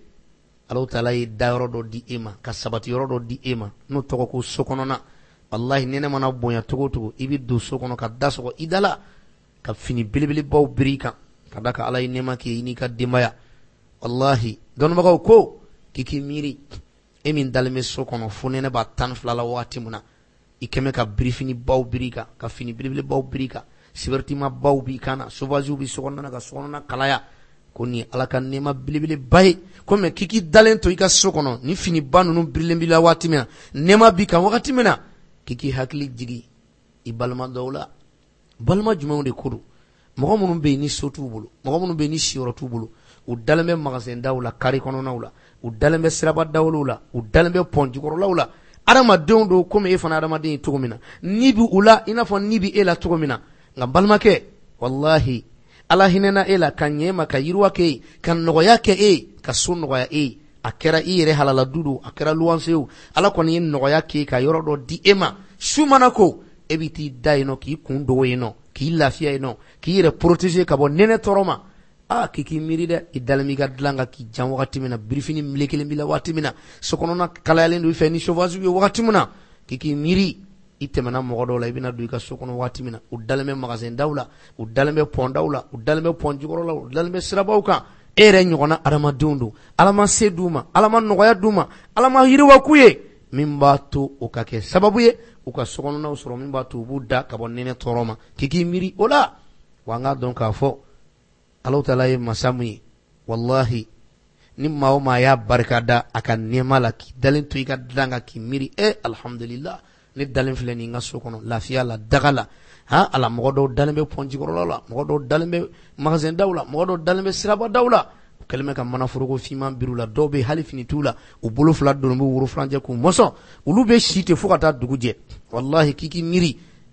Allah taala yi dawro do di ema ka sabati yoro do di ema no to ko sokonona wallahi nene mana bonya togo ibi do sokono ka daso idala ka fini bilibili baw birika kadaka ala inema ki ini ka dimaya wallahi don magaw ko kiki miri emin dalme sokono funene ba tan flala wati muna ikeme ka briefini baw birika ka fini bilibili baw birika sibertima baw bi kana sovazu bi sokono na ka sokono na kalaya koni ala kan nema bilibili bay comme kiki dalen to ika sokono ni fini banu no bilimbi wati mena nema bi kan wakati mena kiki hakli jigi ibalma dawla balma jumawnde kudu mogo munun be ni sotu bulu mogo munun be ni shirotu bulu u dalembe magasin dawla kari kono nawla u dalembe siraba dawlula u dalembe ponji koro lawla adama do comme e fana adama de tugumina nibi ula ina fon nibi ela tugumina ngam balma ke wallahi ala hinena ela kanyema ka yirwa ke kan nogo yake ka sun nogo ya akera ire halala dudu akera luwanseu ala koni yin nogo yake ka yoro do di ema shumanako ebiti daino ki kundo yeno ki lafiya yeno ki yire protéger kabo nene toroma kiki miri de idalmi ga dlanga ki jam wakati mina briefini mlekele bila wakati mina sokonona kala yalen do fe ni chauffage yo wakati mina kiki miri itemana mogodo la ibina du ka sokono wakati mina udalme magasin dawla udalme pon dawla udalme pon jigoro la udalme sirabauka ere nyogona arama dundu alama seduma alama nogoya duma alama hirwa kuye mimbatu ukake sababu ye uka sokono na usoro mimbatu buda kabonene toroma kiki miri ola wanga donc afo Allah taala masamui wallahi nimma o ma ya barkada akan nemala ki dalin to ika danga ki miri alhamdulillah ni dalin fleni nga sokono lafiya la dagala ala mogodo dalembe ponji gorola mogodo dalembe magasin dawla mogodo dalembe siraba dawla kelme kam mana furugo fima birula dobe halifini tula u bolo fla do mbu wuro franje ku moso ulu be shite fukata duguje wallahi kiki miri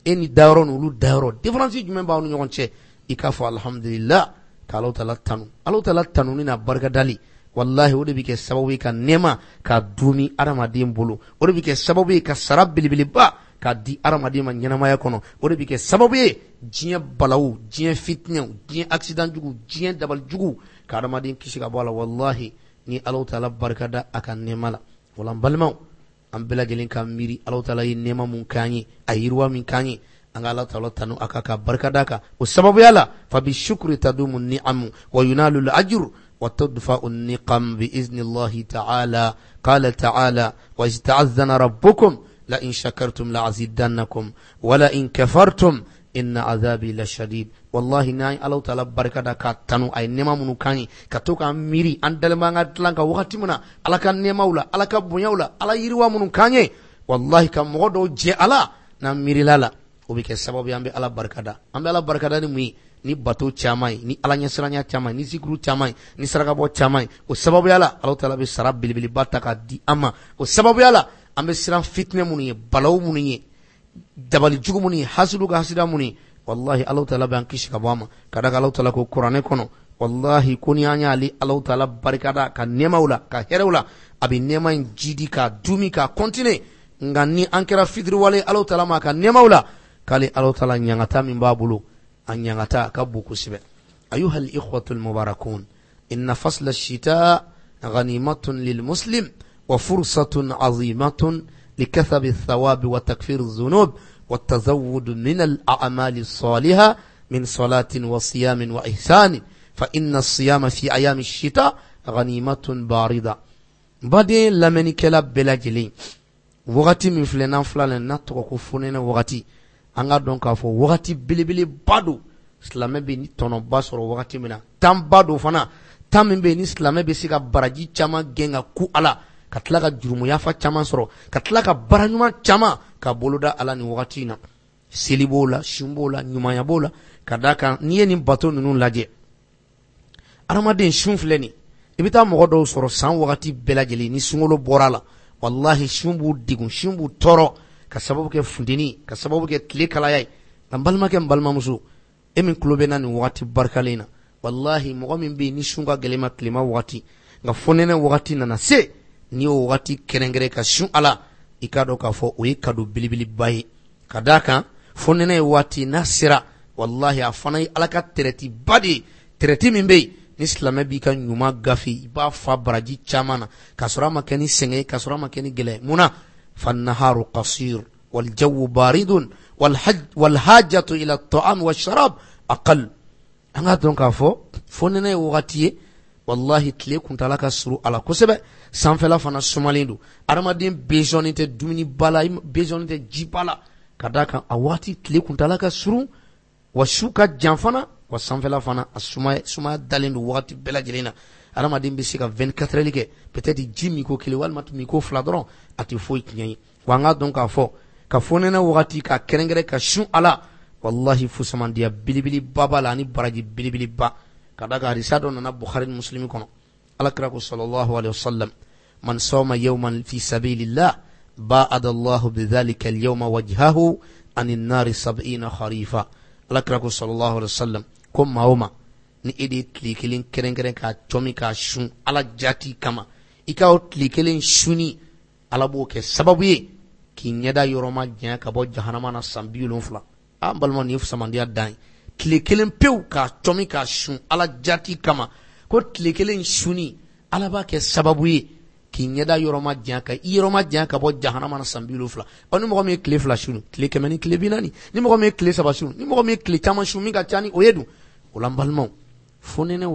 ni dayɔrɔ n'olu dayɔrɔ différence jumɛn b'aw ni ɲɔgɔn cɛ i k'a fɔ alhamdulillah ka Alahu Taala tanu Alahu Taala tanu ni na barikadali wallahi o de bɛ kɛ sababu ye ka nɛɛma ka dumi adamaden bolo o de bɛ kɛ sababu ye ka sara belebeleba ka di adamaden ma ɲɛnamaya kɔnɔ o de bɛ kɛ sababu ye diɲɛ balawu diɲɛ fitinɛw diɲɛ accident jugu diɲɛ dabali jugu ka adamaden kisi ka bɔ a la wallahi ni Alahu Taala barikada a ka nɛɛma la wala n balimaw an bɛɛ lajɛlen ka miiri Alahu Taala ye nɛɛma mun k'an ye a yiriwa min k'an ye an ka Alahu Taala tanu a ka barikada a kan o sababuya la fa bi shukri tadumu ni'amu wa yunalu al-ajru وتدفع النقم بإذن الله تعالى قال تعالى وإذ تأذن ربكم لئن شكرتم لأزيدنكم ولئن كفرتم إن عذابي لشديد والله ناي الله تعالى بركة كاتنو أي نما منو كاني كتوكا ميري أندل ما نتلانك وقت منا على كان نما ولا على كبنيا ولا على يروا منو كاني والله كمودو جي على نام ميري لالا وبك السبب يامبي على بركة أمبي على بركة نمي ni bato camai ni ala nyasiranya camai ni zikru camai ni saragabo camai o sababu yala Allah Taala be sara bilibili bata ka di ama o sababu yala ambe siran fitne muni balaw muni dabali jugu muni hasudu ga hasida muni wallahi Allah Taala be an kishi ka bama kada Allah Taala ko Qur'ane kono wallahi kuni anya ali Allah Taala barikada ka nemaula ka herewla abi nema jidi ka dumi ka continue ngani ankera fidri wale Allah Taala ma ka nemaula kale Allah Taala nyangata min babulu أن يغتا كبوك سبع أيها الإخوة المباركون إن فصل الشتاء غنيمة للمسلم وفرصة عظيمة لكثب الثواب وتكفير الذنوب والتزود من الأعمال الصالحة من صلاة وصيام وإحسان فإن الصيام في أيام الشتاء غنيمة باردة بعدين لمن كلاب بلاجلين وغتي من فلنا فلان نتوقف فننا وغتي anga don ka fo wakati bilibili bado islamé be ni tono basoro wakati mina tam bado fana tam be ni islamé be sika baraji chama genga ku ala katla ka jurumu yafa chama soro katla ka baranyuma chama ka boloda ala ni wakati na selibola shumbola nyuma ya bola kadaka niye ni bato nunu laje aramaden shumfleni ibita mogodo soro san wakati belajeli ni sungolo borala wallahi shumbu digun shumbu toro ka sababu ke fundini ka sababu ke tile kalayay balma ke balma musu emin klobena ni wati barkalina wallahi mogo min be ni shunga gelema klima wati nga fonene wati na se ni o wati kerengere ka shun ala ikado ka fo o ikado bilibili bayi kadaka fonene wati nasira wallahi afana alaka tereti badi tereti min be ni islam bi kan nyuma gafi ba fa baraji chamana kasura makeni senge kasura makeni gele muna فالنهار قصير والجو بارد والحاجة إلى الطعام والشراب أقل أنا دونك أفو فننا وقتي والله تلي كنت لك سرو على كسبة سانفلا فنا سوماليندو أرمادين بيجون إنت دوميني بالا بيجون إنت جيبالا كذاك أواتي تلي كنت لك سرو وشوكا جانفنا وسانفلا فنا سوما داليندو وقتي بلا جلينا Aramadin bisika 24 lige peut-être jimi ko kilewal mat mi ko fladron ati foy knyai wanga donc afo ka fonena wati ka kerengere ka shun ala wallahi fusamandia bilibili baba la ni baraji bilibili ba kadaga risado na Bukhari Muslim kono alakra ko sallallahu alaihi wasallam man sawma yawman fi sabilillah ba'ada Allah bidhalika al-yawma wajhahu anin nar 70 kharifa alakra ko sallallahu alaihi wasallam kom maoma ni edi tlikelen kerengere ka chomi ka shun ala jati kama ikaw tlikelen shuni ala bo ke sababu ye ki nyeda yoroma jan ka bo jahannama na sambiulon fla ambalma ni fusamandia dan tlikelen pew ka chomi ka shun ala jati kama ko tlikelen shuni ala ba ke sababu ye ki nyeda yoroma jan ka bo jahannama na sambiulon fla oni mo me kle fla shunu tlekemeni kle binani ni mo me kle saba shunu ni mo me kle chama shumi ka chani oyedu ulambalma fonene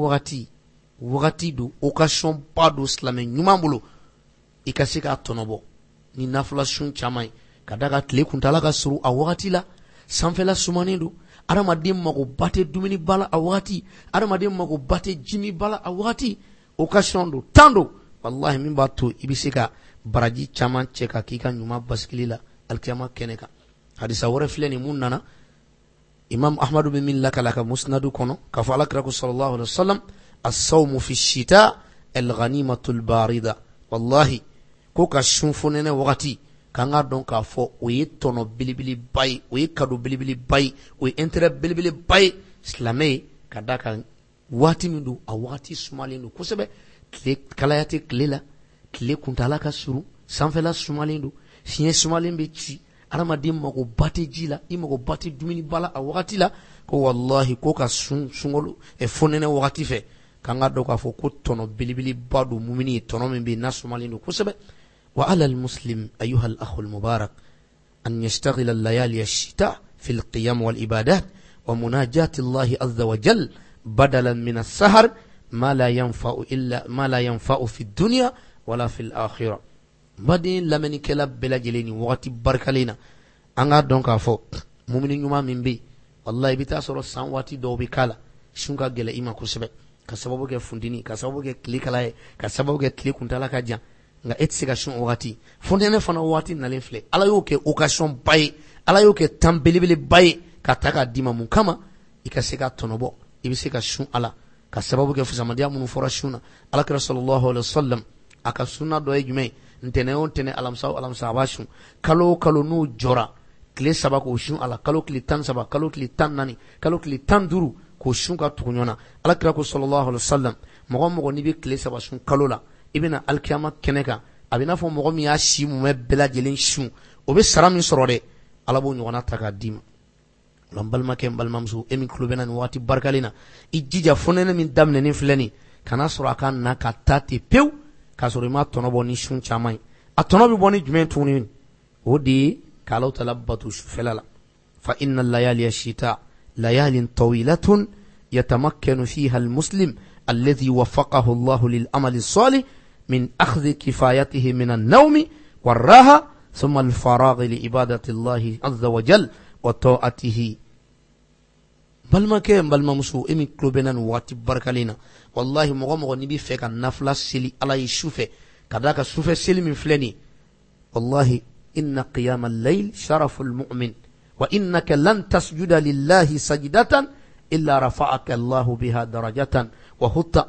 wakati do occasion pas do slamé nyumambulo ikasika tonobo ni naflation chamai kadaka tile kuntala ka suru a wakati la sanfela sumanendo aramadem mago bate dumini bala a wakati aramadem mago bate jimi bala a wakati occasion do tando wallahi min bato ibisika baraji chaman cheka kika nyuma baskilila alkiyama keneka hadisa wore fleni munana Imam Ahmad bin Millaka laka musnadu kono kafala kraku sallallahu alaihi wasallam as-sawmu fi ash-shita al-ghanimatu al-barida wallahi ko ka shunfunene wakati kanga don k'a fɔ o ye tɔnɔ belebeleba ye o ye kado belebeleba ye o ye intérêt belebeleba ye silamɛ ye ka da kan waati min don a waati sumalen don kosɛbɛ tile kalaya tɛ tile la tile kuntala ka surun sanfɛla sumalen don fiɲɛ sumalen bɛ ci adamaden mago ba tɛ ji la i mago ba tɛ dumuni ba la a wagati la ko wallahi ko ka sunkalo fonɛnɛ wagati fɛ kanga dɔn k'a fɔ ko tɔnɔ belebeleba don mumini ye tɔnɔ min bɛ n'a sumalen don kosɛbɛ wa ala al-muslim ayyuha al-akhu al-mubarak an yastaghila al-layali ash-shita fi al-qiyam wal-ibadat wa munajati Allah azza wa jal badalan min as-sahar ma la yanfa'u fi ad-dunya wala fi al-akhirah badin lamani kala belajele ni wagati barkalena anga dɔn k'a fɔ mumini ɲuman min bɛ wallahi bi ta sɔrɔ san waati dɔw bɛ kala sunka gɛlɛ ima kosɛbɛ ka sababu kɛ fundini ka sababu kɛ tile kala ye ka sababu kɛ tile kuntala ka jan nka e tɛ se ka sun o waati fonɛnɛ fana waati nalen filɛ ala y'o kɛ occasion ba ye ala y'o kɛ temps belebeleba ye ka ta k'a d'i ma mun kama i ka se ka tɔnɔbɔ i bɛ se ka sun ala ka sababu kɛ fusamadenya minnu fɔra sun na alakira sallallahu alaihi wasallam a ka sunna dɔ ye jumɛn ye ntɛnɛn o ntɛnɛn alamisa o alamisa a b'a sun kalo o kalo n'o jɔra tile 3 k'o sun ala kalo tile 13 kalo tile 14 kalo tile 15 k'o sun ka tugu ɲɔgɔn na alakira ko sallallahu alaihi wasallam mɔgɔ o mɔgɔ n'i bɛ tile 3 sun kalo la i bɛna alikiyama kɛnɛ kan a bɛ n'a fɔ mɔgɔ min y'a si mumɛ bɛɛ lajɛlen sun o bɛ sara min sɔrɔ dɛ ala b'o ɲɔgɔnna ta k'a d'i ma n balimakɛ n balimamuso e min tulo bɛ na nin waati barikalen na i jija fonɛnɛ min daminɛnen filɛ nin kana sɔrɔ a ka na ka taa ten pewu k'a sɔrɔ i ma tɔnɔ bɔ ni sun caman ye a tɔnɔ bɛ bɔ ni jumɛn tuguni o de ye k'alaw tala bato sufɛla la fa inna layali ashita layalin tawilatun yatamakkanu fiha almuslim alladhi waffaqahu Allah lil amali salih min akhdhi kifayatihi min an-nawm war-raha thumma al-faragh li ibadati Allah azza wa jal wa ta'atihi balmakɛ balmamuso emi klobena ni waati barkalina wallahi mɔgɔ ni bi fɛ ka nafila seli ala ye sufɛ ka da ka sufɛ seli min filɛ nin wallahi inna qiyam al-layl sharafu al-mu'min wa innaka lan tasjuda lillahi sajdatan illa rafa'aka Allah biha darajatan wa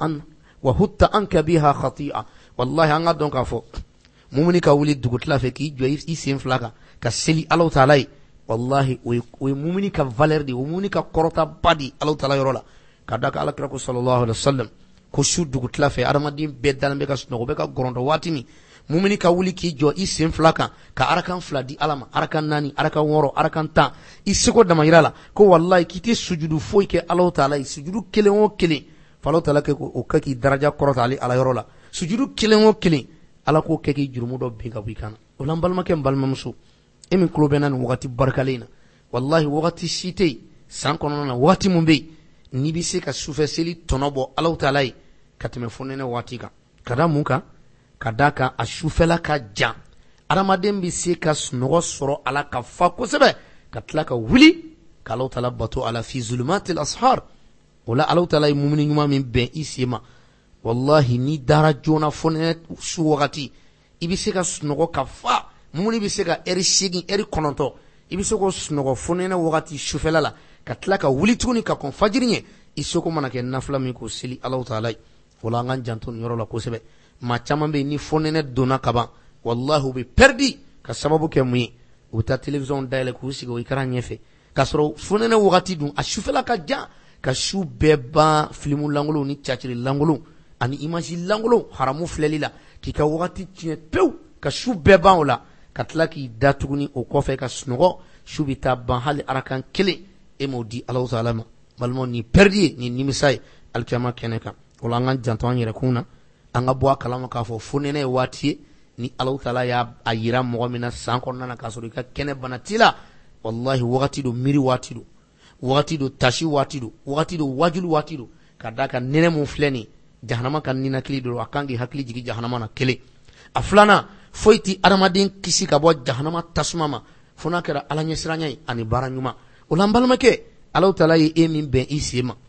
hutta anka biha khati'a wallahi an ga dɔn k'a fɔ mumini ka wuli dugutila fɛ k'i jɔ i sen fila kan ka seli ala ta'ala ye wallahi o ye mumini ka valeur de o mumini ka kɔrɔta ba di ala ta'ala yɔrɔ la ka da ka alakira ko sallallahu alaihi wasallam ko su dugutila fɛ adamaden bɛɛ dalen bɛ ka sunɔgɔ bɛ ka gɔrɔntɔ waati min mumini ka wuli k'i jɔ i sen fila kan ka arakan fila di ala ma arakan 4 arakan 6 arakan 10 i seko damayira la ko wallahi k'i tɛ sujudu foyi kɛ ala ta'ala ye sujudu kelen o kelen falo ta'ala kɛ o kɛ k'i daraja kɔrɔta ale ala yɔrɔ la sujudu kelen o kelen ala k'o kɛ k'i jurumu dɔ bin ka bɔ i kan o la n balimakɛ n balimamuso e min tulo bɛ na nin wagati barikalen na wallahi wagati si tɛ yen san kɔnɔna na wagati mun bɛ yen n'i bɛ se ka sufɛ seli tɔnɔ bɔ ala ta'ala ye ka tɛmɛ fonɛnɛ waati kan ka da mun kan ka da kan a sufɛla ka jan adamaden bɛ se ka sunɔgɔ sɔrɔ ala ka fa kosɛbɛ ka tila ka wuli ka ala ta'ala bato ala fi zulumatil ashar o la ala ta'ala ye mumini ɲuman min bɛn i sen ma wallahi ni dara joona fonɛnɛ su wagati i bɛ se ka sunɔgɔ ka fa mumini bɛ se ka heure 8 heure 9 i bɛ se k'o sunɔgɔ fonɛnɛ wagati sufɛla la ka tila ka wuli tuguni ka kɔn fajiri ɲɛ i seko mana kɛ nafila min k'o seli ala ta'ala ye wala an k'an janto nin yɔrɔ la kosɛbɛ maa caman bɛ yen ni fonɛnɛ donna ka ban wallahi u bɛ perdi ka sababu kɛ mun ye u bɛ taa télévision dayɛlɛ k'u sigi o écran ɲɛfɛ k'a sɔrɔ fonɛnɛ wagati dun a sufɛla ka jan ka su bɛɛ ban filimu lankolon ni caciri lankolon ani image lankolon haramu filɛli la k'i ka wagati tiɲɛ pewu ka su bɛɛ ban o la ka tila k'i da tuguni o kɔfɛ ka sunɔgɔ su bɛ taa ban hali arakan 1 e m'o di ala ta'ala ma balimaw ni perdi ye ni nimisa ye alikiyama kɛnɛ kan wala an ka janto an yɛrɛ kun na an ka bɔ a kalama k'a fɔ fonɛnɛ ye waati ye ni ala ta'ala y'a yira mɔgɔ min na san kɔnɔna na k'a sɔrɔ i ka kɛnɛ bana t'i la wallahi wagati do miiri waati do wagati do tasi waati do wagati do wajulu waati do ka da ka nɛnɛ mun filɛ nin jahanama ka ninakili do a kan k'i hakili jigi jahanama na kelen a filanan foyi tɛ adamaden kisi ka bɔ jahanama tasuma ma fo n'a kɛra ala ɲɛsiranya ye ani baara ɲuman o la n balimakɛ ala ta'ala ye e min bɛn i sen ma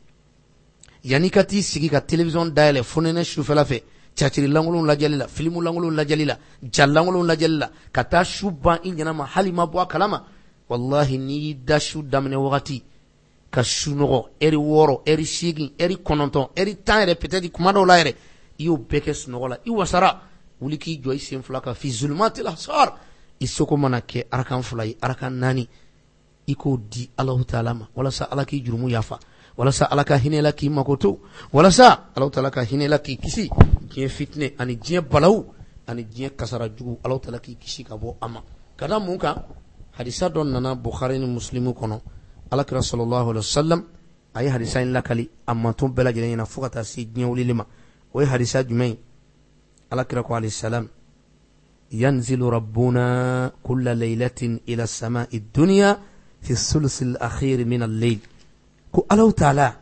yanni ka t'i sigi ka télévision dayɛlɛ fonɛnɛ sufɛla fɛ caciri lankolon lajɛli la filimu lankolon lajɛli la ja lankolon lajɛli la ka taa su ban i ɲɛna hali ma bɔ a kalama wallahi n'i y'i da su daminɛ wagati ka sunɔgɔ heure 6 heure 8 heure 9 heure 10 yɛrɛ peut-être kuma dɔw la yɛrɛ i y'o bɛɛ kɛ sunɔgɔ la i wasara wuli k'i jɔ i sen fila kan fi zulumatil ashar isoko mana ke arakan fulai arakan nani iko di Allah Ta'ala ma wala sa ala ki jurumu yafa wala sa ala ka hinela ki makoto wala sa Allah Ta'ala ka hinela ki kisi diɲɛ fitne ani diɲɛ balawu ani diɲɛ kasara jugu Allah Ta'ala ki kisi ka bɔ ama kada mun kan hadisa don nana Bukhari ni Muslimu kono alakira sallallahu alaihi wasallam ayi hadisa in lakali amma tun bɛɛ lajɛlen ɲɛna fo ka taa se diɲɛ wulili ma o ye hadisa jumɛn alakira ko alayhi salam yanzilu rabbuna kulla laylatin ila samai dunya fi thuluth al-akhir min al-layl ko Allah Ta'ala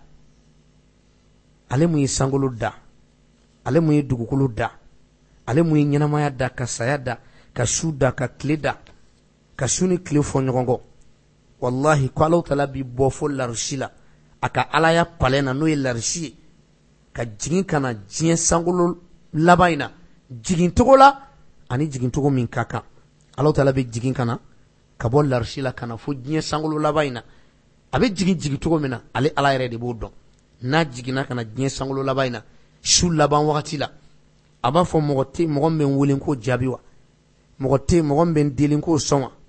ale mun ye sankolo da ale mun ye dugukolo da ale mun ye ɲɛnamaya da ka saya da ka su da ka tile da ka su ni tile fɔ ɲɔgɔn kɔ wallahi ko Allah Ta'ala bi bɔ fo larshi la a ka alaya pale na n'o ye larshi ye ka jigin kana diɲɛ sankolo laban in na jigin togo la ani jigin togo min ka kan Allah Ta'ala bɛ jigin kana ka bɔ larshi la kana fo diɲɛ sankolo laban in na a bɛ jigin togo min na ale ala yɛrɛ de b'o dɔn n'a jiginna kana diɲɛ sankolo laban in na su laban wagati la a b'a fɔ mɔgɔ min bɛ n wele ko jaabi wa mɔgɔ min bɛ n deli ko sɔn wa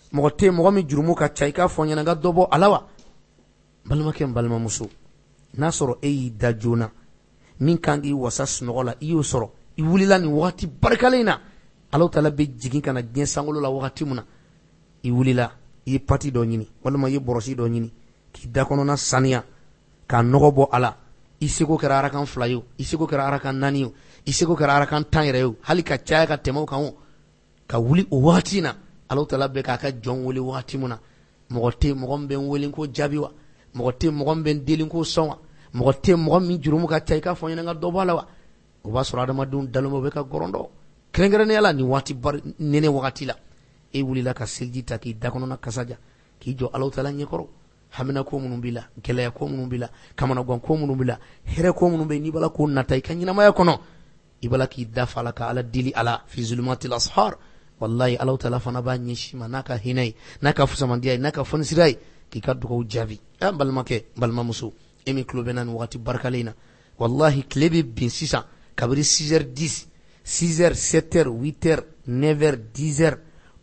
mɔgɔ min jurumu ka ca i k'a fɔ n ɲɛna n ka dɔ bɔ ala wa balimakɛ n balimamuso n'a sɔrɔ e y'i da joona min kan k'i wasa sunɔgɔ la i y'o sɔrɔ i wulila nin wagati barikalen na Allah Ta'ala bɛ jigin kana diɲɛ sankolo la wagati mun na i wulila i ye pati dɔ ɲini walima i ye bɔrɔsi dɔ ɲini k'i da kɔnɔna saniya k'a nɔgɔ bɔ a la i seko kɛra arakan 2 ye i seko kɛra arakan 4 ye i seko kɛra arakan 10 yɛrɛ ye hali ka caya ka tɛmɛ o kan ka wuli o wagati na Allah Ta'ala bɛ k'a ka jɔn wele wagati mun na mɔgɔ min bɛ n wele ko jaabi wa mɔgɔ min bɛ n deli ko sɔn wa mɔgɔ min jurumu ka ca i k'a fɔ n ɲɛna n ka dɔ bɔ a la wa o b'a sɔrɔ adamadenw dalen bɛ ka gɔrɔndɔ kɛrɛnkɛrɛnnenya la nin waati nɛnɛ wagati la e wulila ka seliji ta k'i da kɔnɔna kasaja k'i jɔ Allah Ta'ala ɲɛkɔrɔ hamina ko minnu b'i la gɛlɛya ko minnu b'i la kamanagan ko minnu b'i la hɛrɛ ko minnu bɛ n'i bala ko nata i ka ɲɛnamaya kɔnɔ i bala k'i dafa ala ka ala deli ala fi zulumatil ashar wallahi Allah Ta'ala fana b'a ɲɛsin ma n'a ka hinɛ ye n'a ka fusamandiya ye n'a ka fɔnisira ye k'i ka dugawu jaabi balimakɛ balimamuso e min tulo bɛ na nin wagati barikalen na wallahi tile bɛ bin sisan kabiri 6h10 6h 7h 8h 9h 10h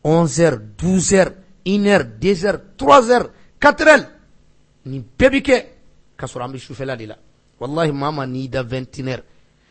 11h 12h 1h 2h 3h 4h nin bɛɛ bi kɛ ka sɔrɔ an bɛ sufɛla de la wallahi maa n'i da 21h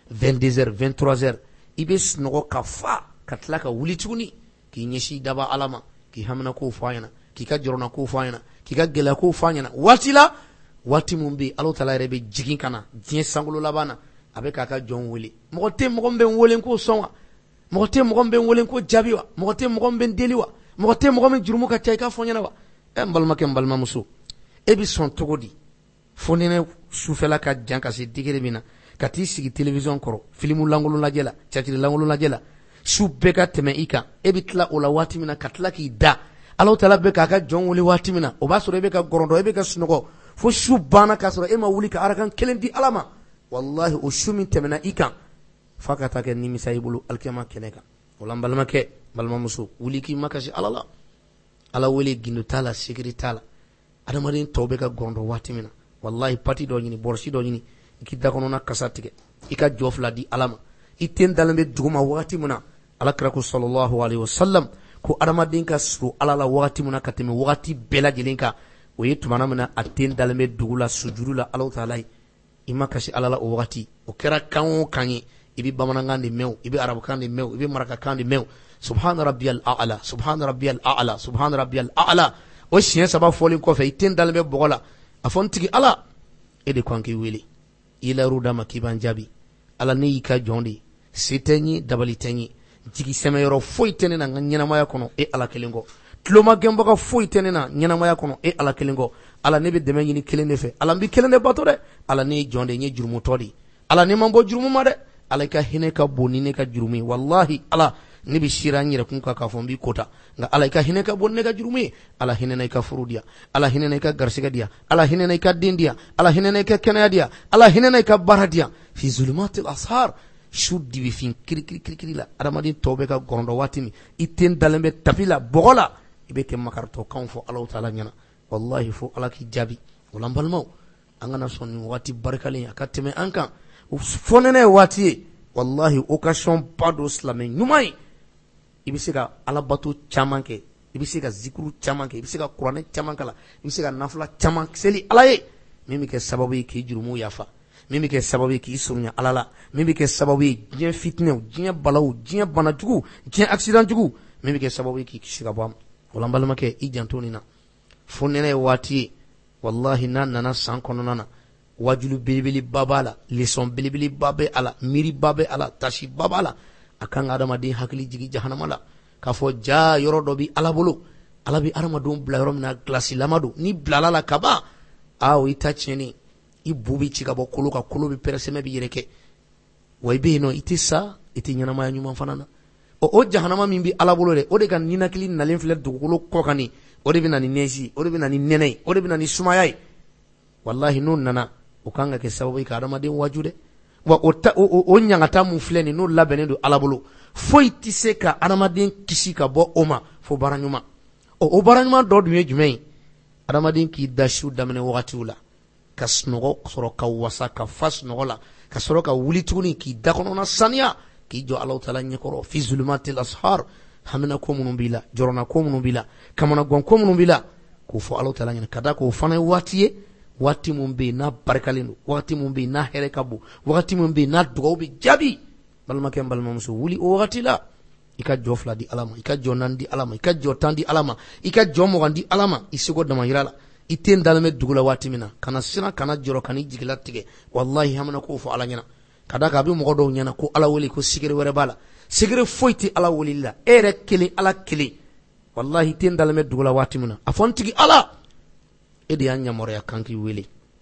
22h 23h i bɛ sunɔgɔ ka fa ka tila ka wuli tuguni k'i ɲɛsin daba ala ma k'i hamina kow fɔ an ɲɛna k'i ka jɔrɔna kow fɔ an ɲɛna k'i ka gɛlɛya kow fɔ an ɲɛna waati la waati mun bɛ Allah Ta'ala yɛrɛ bɛ jigin kana diɲɛ sankolo laban na a bɛ k'a ka jɔn wele mɔgɔ min bɛ n wele ko sɔn wa mɔgɔ min bɛ n wele ko jaabi wa mɔgɔ min bɛ n deli wa mɔgɔ min jurumu ka ca i k'a fɔ n ɲɛna wa n balimakɛ n balimamuso e bɛ sɔn cogo di fo nɛnɛ sufɛla ka jan ka se degré min na ka t'i sigi télévision kɔrɔ filimu lankolon lajɛ la cɛtiri lankolon lajɛ la su bɛɛ ka tɛmɛ i kan e bɛ tila o la waati min na ka tila k'i da Allah Ta'ala bɛ k'a ka jɔn wele waati min na o b'a sɔrɔ e bɛ ka gɔrɔndɔ e bɛ ka sunɔgɔ fo su banna k'a sɔrɔ e ma wuli ka arakan 1 di ala ma wallahi o su min tɛmɛna i kan fa ka taa kɛ nimisa i bolo alikiyama kɛnɛ kan o la n balimakɛ balimamuso wuli k'i makasi ala la ala wele gindo t'a la sigiri t'a la adamaden tɔw bɛ ka gɔrɔndɔ waati min na wallahi pati dɔ ɲini bɔrɔsi dɔ ɲini i k'i da kɔnɔna kasa tigɛ i ka jɔ 2 di ala ma i ten dalen bɛ duguma waati min na alakira ko sallallahu alaihi wasallam ko adamaden ka surun ala la waati min na ka tɛmɛ waati bɛɛ lajɛlen kan o ye tumana min na a ten dalen bɛ dugu la sujudu la Allah Ta'ala ye i ma kasi ala la o waati o kɛra kan o kan ye i bɛ bamanankan de mɛn i bɛ arabukan de mɛn i bɛ marakakan de mɛn subhana rabbiyal a'la subhana rabbiyal a'la subhana rabbiyal a'la o siɲɛ 3 fɔlen kɔfɛ i ten dalen bɛ bɔgɔ la a fɔ n tigi ala e de kan k'i wele i layiru d'a ma k'i b'an jaabi ala ne y'i ka jɔn de ye se tɛ n ye dabali tɛ n ye jigi sɛmɛyɔrɔ foyi tɛ ne na n ka ɲɛnamaya kɔnɔ e ala kelen kɔ tulomagɛnbaga foyi tɛ ne na ɲɛnamaya kɔnɔ e ala kelen kɔ ala ne bɛ dɛmɛ ɲini kelen de fɛ ala n bɛ kelen de bato dɛ ala ne ye jɔn de n ye jurumutɔ de ye ala ne ma bɔ jurumu ma dɛ ala i ka hinɛ ka bon ni ne ka jurumu ye wallahi ala ne bɛ sira n yɛrɛ kun kan k'a fɔ n b'i kota nka ala i ka hinɛ ka bon ni ne ka jurumu ye ala hinɛ na i ka furu diya ala hinɛ na i ka garisɛgɛ diya ala hinɛ na i ka den diya ala hinɛ na i ka kɛnɛya diya ala hinɛ na i ka baara diya fi zulumatil ashar su dibifin kirikiri la adamaden tɔw bɛ ka gɔrɔndɔ waati min i ten dalen bɛ tapi la bɔgɔ la i bɛ kɛ makaritɔkanw fɔ Allah Ta'ala ɲɛna wallahi fo ala k'i jaabi o la n balimaw an kana sɔn nin waati barikalen a ka tɛmɛ an kan fɔ nɛnɛ ye waati ye wallahi occasion ba do silamɛ ɲuman ye i bɛ se ka alabato caman kɛ, i bɛ se ka zikuru caman kɛ, i bɛ se ka kuranɛ caman kala, i bɛ se ka nafila caman seli Ala ye min bɛ kɛ sababu ye k'i jurumu yafa, min bɛ kɛ sababu ye k'i surunya Ala la, min bɛ kɛ sababu ye diɲɛ fitinɛw, diɲɛ balaw, diɲɛ banajugu, diɲɛ accident jugu, min bɛ kɛ sababu ye k'i kisi ka bɔ a ma. O la n balimakɛ, i janto nin na. Fo nɛnɛ ye waati ye, wallahi n'a nana san kɔnɔna na, wajulu belebeleba b'a la, leçon belebeleba bɛ a la, miiriba bɛ a la, tasiba b'a la. A kan ka adamaden hakili jigi jahanama la, k'a fɔ jaa yɔrɔ dɔ bɛ Ala bolo, Ala bɛ adamadenw bila yɔrɔ min na glacelama don, ni bilala la ka ban, o i ta tiɲɛnen, i bu bɛ ci ka bɔ kolo kan, kolo bɛ pɛrɛsɛmɛ bɛ yɛrɛ kɛ, wa i bɛ yen nɔ i tɛ sa, i tɛ ɲɛnamaya ɲuman fana na. O jahanama min bɛ Ala bolo dɛ, o de ka ninakili nalen filɛ dugukolo kɔ kan nin, o de bɛ na ni nɛji, o de bɛ na ni nɛnɛ ye, o de bɛ na ni sumaya ye. Wallahi n'o nana, o kan ka kɛ sababu ye ka adamaden waju dɛ. Wa o ɲangata mun filɛ nin n'o labɛnnen don Ala bolo, foyi tɛ se ka adamaden kisi ka bɔ o ma fo baara ɲuman. O baara ɲuman dɔ dun ye jumɛn ye? Adamaden k'i da su daminɛ wagatiw la, ka sunɔgɔ sɔrɔ ka wasa ka fa sunɔgɔ la, ka sɔrɔ ka wuli tuguni k'i da kɔnɔna saniya, k'i jɔ Alahu Taala ɲɛkɔrɔ fi zulumatil ashar, hamina ko minnu b'i la, jɔrɔna ko minnu b'i la, kamana gan ko minnu b'i la, k'o fɔ Alahu Taala ɲɛna, ka da k'o fana ye waati ye, waati mun bɛ yen n'a barikalen don, waati mun bɛ yen n'a hɛrɛ ka bon, waati mun bɛ yen n'a dugawu bɛ jaabi. Balimakɛ n balimamuso, wuli o wagati la, i ka jɔ 2 di Ala ma, i ka jɔ 4 di Ala ma, i ka jɔ 10 di Ala ma, i ka jɔ 20 di Ala ma, i seko dama yira la. I tɛ dalen bɛ dugu la waati min na, kana siran, kana jɔrɔ, kana jigila tigɛ, wallahi hamina k'o fɔ Ala ɲɛna. Ka da kan a bɛ mɔgɔ dɔw ɲɛna ko Ala wele ko sigiri wɛrɛ b'a la, sigiri foyi tɛ Ala weleli la, e yɛrɛ kelen Ala kelen, wallahi i tɛ dalen bɛ dugu la waati min na, a fɔ n tigi Ala, e de y'a yamaruya kan k'i wele,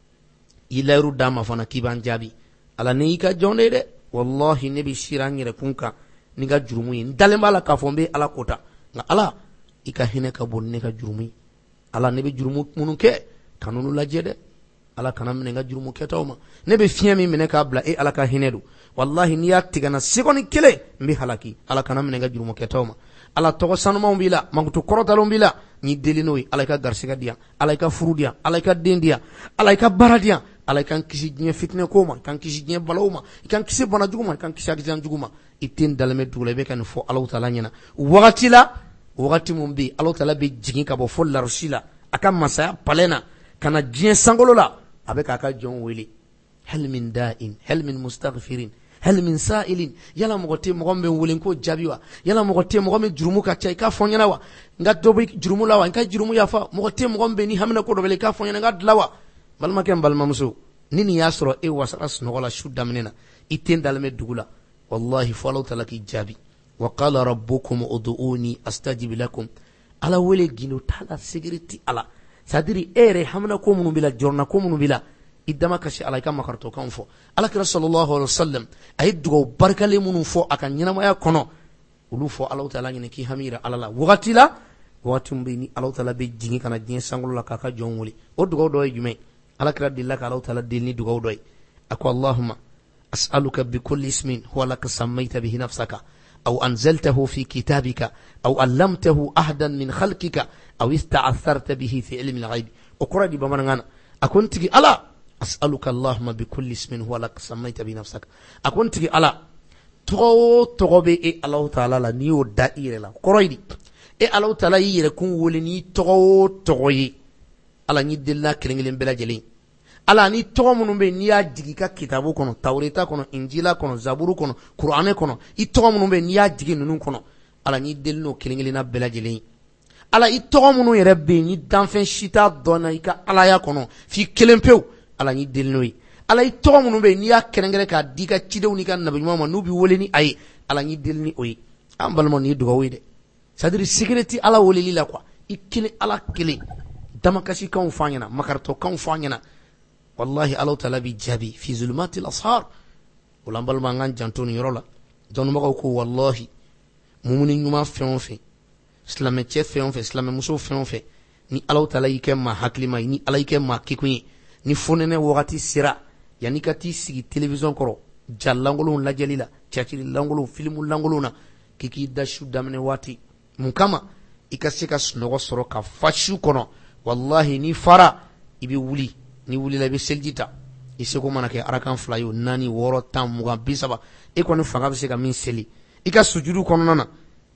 i layiru d'a ma fana k'i b'an jaabi. Ala ne y'i ka jɔn de ye dɛ, wallahi ne bɛ siran n yɛrɛ kun kan ni ka jurumu ye, n dalen b'a la k'a fɔ n bɛ Ala kota, nka Ala i ka hinɛ ka bon ne ka jurumu ye. Ala ne bɛ jurumu minnu kɛ, ka ninnu lajɛ dɛ, Ala kana minɛ n ka jurumu kɛtaw ma, ne bɛ fiɲɛ min minɛ k'a bila e Ala ka hinɛ don, wallahi n'i y'a tigɛ n na seconde kelen n bɛ halaki, Ala kana minɛ n ka jurumu kɛtaw ma. Ala tɔgɔ sanumanw b'i la, mankutu kɔrɔtalenw b'i la, n'i deli n'o ye, Ala i ka garisɛgɛ di yan, Ala i ka furu di yan, Ala i ka den di yan, Ala i ka baara di yan, Ala i kan kisi diɲɛ fitinɛ ko ma, i kan kisi diɲɛ balaw ma, i kan kisi bana jugu ma, i kan kisi accident jugu ma. I tɛ n dalen bɛ dugu la, i bɛ ka nin fɔ Alahu Taala ɲɛna wagati la, wagati mun bɛ yen Alahu Taala bɛ jigin ka bɔ fo larusi la, a ka masaya palais na, ka na diɲɛ sankolo la, a bɛ k'a ka jɔn wele, hal min da'in, hal min mustaghfirin, hal min sa'ilin, yala mɔgɔ tɛ mɔgɔ min bɛ wele ko jaabi wa, yala mɔgɔ tɛ mɔgɔ min jurumu ka ca i k'a fɔ n ɲɛna wa, n ka dɔ bɛ jurumu la wa, n ka jurumu yafa, mɔgɔ tɛ mɔgɔ min bɛ ni hamina ko dɔ bɛ i k'a fɔ n ɲɛna n ka dilan wa. Balimakɛ n balimamuso, ni nin y'a sɔrɔ e wasara sunɔgɔ la su daminɛ na, i tɛ dalen bɛ dugu la, wallahi fo Alahu Taala k'i jaabi. Wa qala rabbukum ud'uni astajib lakum, Ala wele gindo t'a la, sigiri tɛ Ala, c'est à dire e yɛrɛ hamina ko minnu b'i la, jɔrɔna ko minnu b'i la, i dama kasi Ala, i ka makaritɔkanw fɔ. Alakira sallallahu alaihi wasallam a ye dugawu barikalen minnu fɔ a ka ɲɛnamaya kɔnɔ, olu fɔ Alahu Taala ɲɛna k'i hami jira Ala la wagati la, wagati min bɛ yen ni Alahu Taala bɛ jigin ka na diɲɛ sankolo la k'a ka jɔn wele. O dugawu dɔ ye jumɛn? Alakira delila ka Alahu Taala deli ni dugawu dɔ ye, a ko Allahumma as'aluka bi kulli ismin huwa laka sammayta bihi nafsaka aw anzaltahu fi kitabika aw allamtahu ahadan min khalqika aw ista'atharta bihi fi ilmi al-ghaib. O kɔrɔ di bamanankan na, a ko n tigi Ala, as'aluka Allahumma bi kulli ismin huwa laka sammayta bihi nafsaka, a ko n tigi Ala, tɔgɔ o tɔgɔ bɛ e Alahu Taala la n'i y'o da i yɛrɛ la, kɔrɔ ye di, e Alahu Taala y'i yɛrɛ kun wele ni tɔgɔ o tɔgɔ ye, Ala n'i delila kelen kelen bɛɛ lajɛlen, Ala ni tɔgɔ minnu bɛ n'i y'a jigi ka kitabu kɔnɔ, Tawreta kɔnɔ, Injila kɔnɔ, Zaburu kɔnɔ, Kuranɛ kɔnɔ, i tɔgɔ minnu bɛ n'i y'a jigi ninnu kɔnɔ, Ala n'i deli n'o kelen kelenna bɛɛ lajɛlen. Ala i tɔgɔ minnu yɛrɛ bɛ yen ni danfɛn si t'a dɔn na i ka Alaya kɔnɔ f'i kelen pewu, Ala n'i deli n'o ye. Ala i tɔgɔ minnu bɛ yen n'i y'a kɛrɛnkɛrɛn k'a di ka cidenw n'i ka nabiɲuman ma n'u bɛ wele ni a ye, Ala n'i deli ni o ye. An balima nin ye dugawu ye dɛ, c'est à dire sigiri tɛ Ala weleli la quoi, i kelen Ala kelen, damakasikanw fɔ an ɲɛna, makaritɔkanw fɔ an ɲɛna, wallahi Alahu Taala b'i jaabi fi zulumatil ashar. O la n balima an k'an janto nin yɔrɔ la, dɔnnibagaw ko wallahi mumuni ɲuman fɛn o fɛn, silamɛcɛ fɛn o fɛn, silamɛmuso fɛn o fɛn, ni Alahu Taala y'i kɛ maa hakilima ye, ni Ala y'i kɛ maa kekun ye, ni fonɛnɛ wagati sera yanni ka t'i sigi télévision kɔrɔ ja lankolonw lajɛli la, cɛciri lankolonw, filimu lankolonw na, k'i k'i da su daminɛ waati mun kama i ka se ka sunɔgɔ sɔrɔ ka fa su kɔnɔ, wallahi ni fara i bɛ wuli, ni wulila i bɛ seliji ta, i seko mana kɛ arakan 2 ye o 4 6 10 20 30, e kɔni fanga bɛ se ka min seli, i ka sujudu kɔnɔna na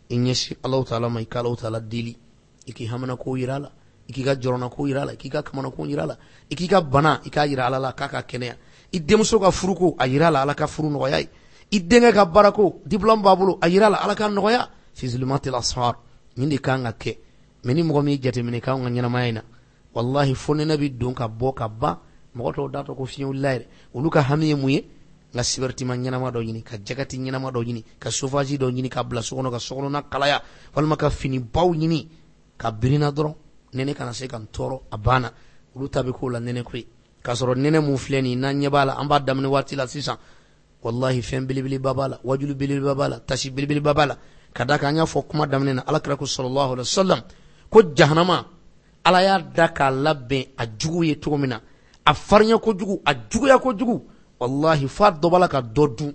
inyesi Allah ta'ala mai ka Allah ta'ala dili iki hamana ko yirala iki ga jorona ko yirala iki ga kamana ko yirala iki ga bana ika yirala la kaka kenya idemso ka furuko ayirala ala ka furu no yai idenga ka barako diplôme babulo ayirala ala ka no ya fi zulmatil ashar mindi kanga ke meni mo mi jate meni ka nganya mayina wallahi fone nabi don ka boka ba mo to dato ko fiyu layre uluka hamiye muye nga siberti man nyana ma do yini ka jagati nyana ma do yini ka sofaji do yini ka bla sokono ka sokono na kalaya walma ka fini baw yini ka birina doro nene kana se kan toro abana ulu tabe ko la nene koy ka soro nene mu fleni na nyebala amba damne wati la sisan wallahi fem bilibili babala wajulu bilibili babala tashi bilibili babala kada ka nya fo kuma damne na alakra ko sallallahu alaihi wasallam ko jahannama ala ya daka labbe ajugu ye togomina a farnya ko jugu ajugu ya ko jugu wallahi fa do bala ka dodu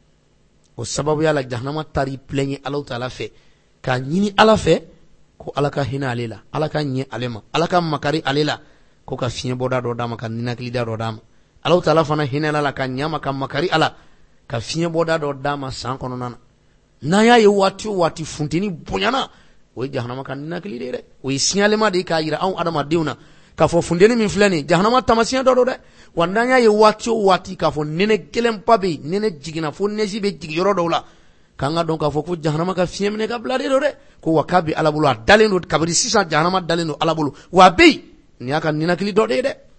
o sababu ya la jahannama tari plenye Allah taala fe ka nyini ala fe ko ala ka hina alela ala ka nye alema ala ka makari alela ko ka fiye boda do dama ka nina klida do dama Allah taala fana hina la ka nyama ka makari ala ka fiye boda do dama san kono nana naya ye wati funtini bonyana o jahannama ka nina klide re o signale ma de ka yira an adama deuna ka fo fundeni min flani jahannama tamasiya do de wandanya ye wati ka fo nene kelen pabe nene jigina fo nesi be jigi yoro do la kanga don ka fo ko jahannama ka fiye mene ka blade do de ko wakabi alabulu dalen do kabri sisa jahannama dalen do alabulu wa be ni aka nina kili do de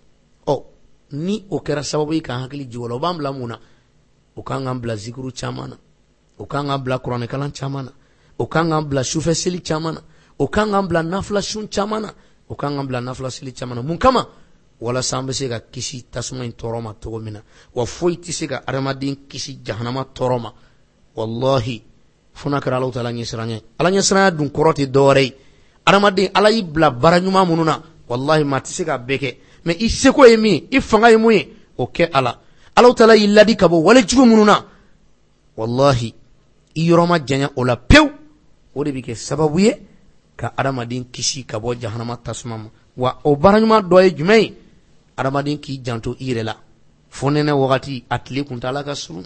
o ni o kera sababu ka hakili jiwolo bambla muna o kanga mbla zikuru chamana o kanga mbla qur'an kalan chamana o kanga mbla shufe seli chamana o kanga mbla nafla shun chamana o kanga mbla nafla seli chamana mun kama wala sambe se ka kisi tasuma in toroma togomina wa foiti se ka aramadin kisi jahannama toroma wallahi funa kara Allah taala nyesranya ala nyesranya dun koroti dore aramadin ala ibla baranyuma mununa wallahi matise ka beke me iseko emi ifanga emuye oke ala Allah taala illadi kabo wala jugu mununa wallahi iyoroma janya ola pew ode bike sababu ye ka aramadin kisi kabo jahannama tasuma wa o baranyuma doye jumai aramadin ki janto irela fonene wakati atli kuntala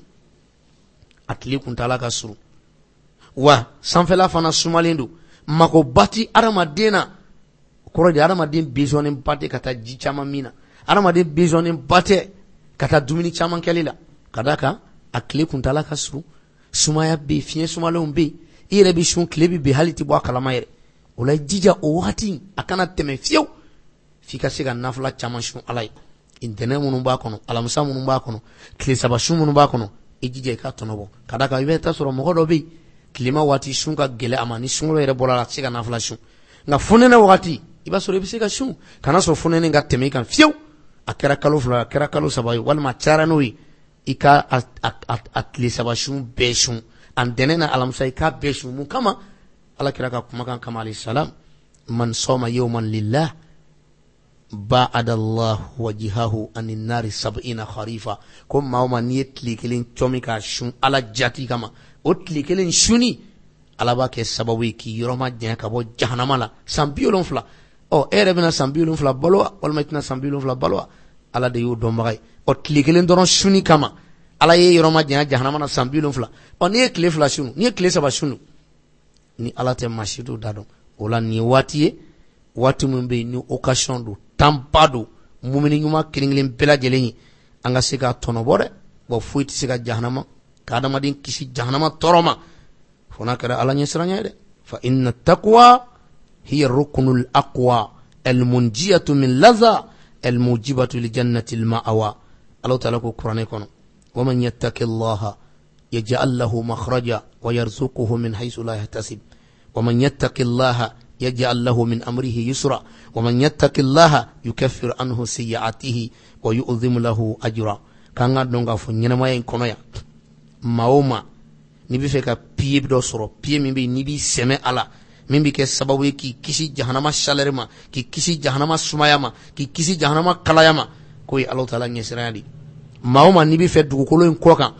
ka suru wa sanfela fana sumalendu mako bati aramadena koro de aramadin besoin bate kata ji chama mina aramadin besoin bate kata dumini chama kelila kadaka akli kuntala ka suru sumaya be fiye sumalon be ire bi shun klebi be haliti bo kalama ire ola jija o wakati akana teme fiyo fika siga nafla chama shun alai intene munun ba kono alamusa munun ba kono kle sabashu munun ba kono ejije ka tonobo kadaka ibeta soro mogodo be klima wati shun ka gele amani shun ere bola siga nafla shun nga funene wakati iba soro ibisiga shun kana so funene nga teme kan fiyo akera kalo sabayo wal machara noi ika atli sabashun beshun andenena alamusa ika beshun mun kama ala kiraka kuma kan kama alayhi salam man soma yawman lillah ba'ada Allah wajihahu anin nari 70 kharifa ko mauma niyetli kelin chomika shun ala jati kama otli kelin shuni ala ba ke sababu ki yoroma jan ka bo jahannama la sambiolon fla o erebina sambiolon fla balwa wal maitna sambiolon fla balwa ala de yo do magay otli kelin doron shuni kama ala ye yoroma jan jahannama na sambiolon fla on ye kle fla shunu ni kle saba shunu ni ala te mashidu dado ola ni wati mumbe ni occasion do tampado mumini nyuma kiringlen bela jeleni anga sika tonobore bo fuiti sika jahannama kadama din kisi jahannama toroma fona kara ala nyesranya de fa inna taqwa hiya ruknul aqwa al munjiyatu min laza al mujibatu li jannati al ma'wa Allah ta'ala ko qur'ane kono wa man yattaqillaha yaj'al lahu makhraja wa yarzuquhu min haythu la yahtasib wa man yattaqillaha يجعل له من أمره يسرا ومن يتق الله يكفر عنه سيئاته ويؤذم له أجرا كان دونغا فنينا ما ينكونيا ماوما نبي فيك بيه بدو سرو بيه مبي نبي سمع على مبي كسبب كي كيسي جهنم شالرما كي كيسي جهنم سمايما كي كيسي جهنم كلايما كوي الله تعالى نيسراني ماوما نبي فيك دوكولو ينكوكا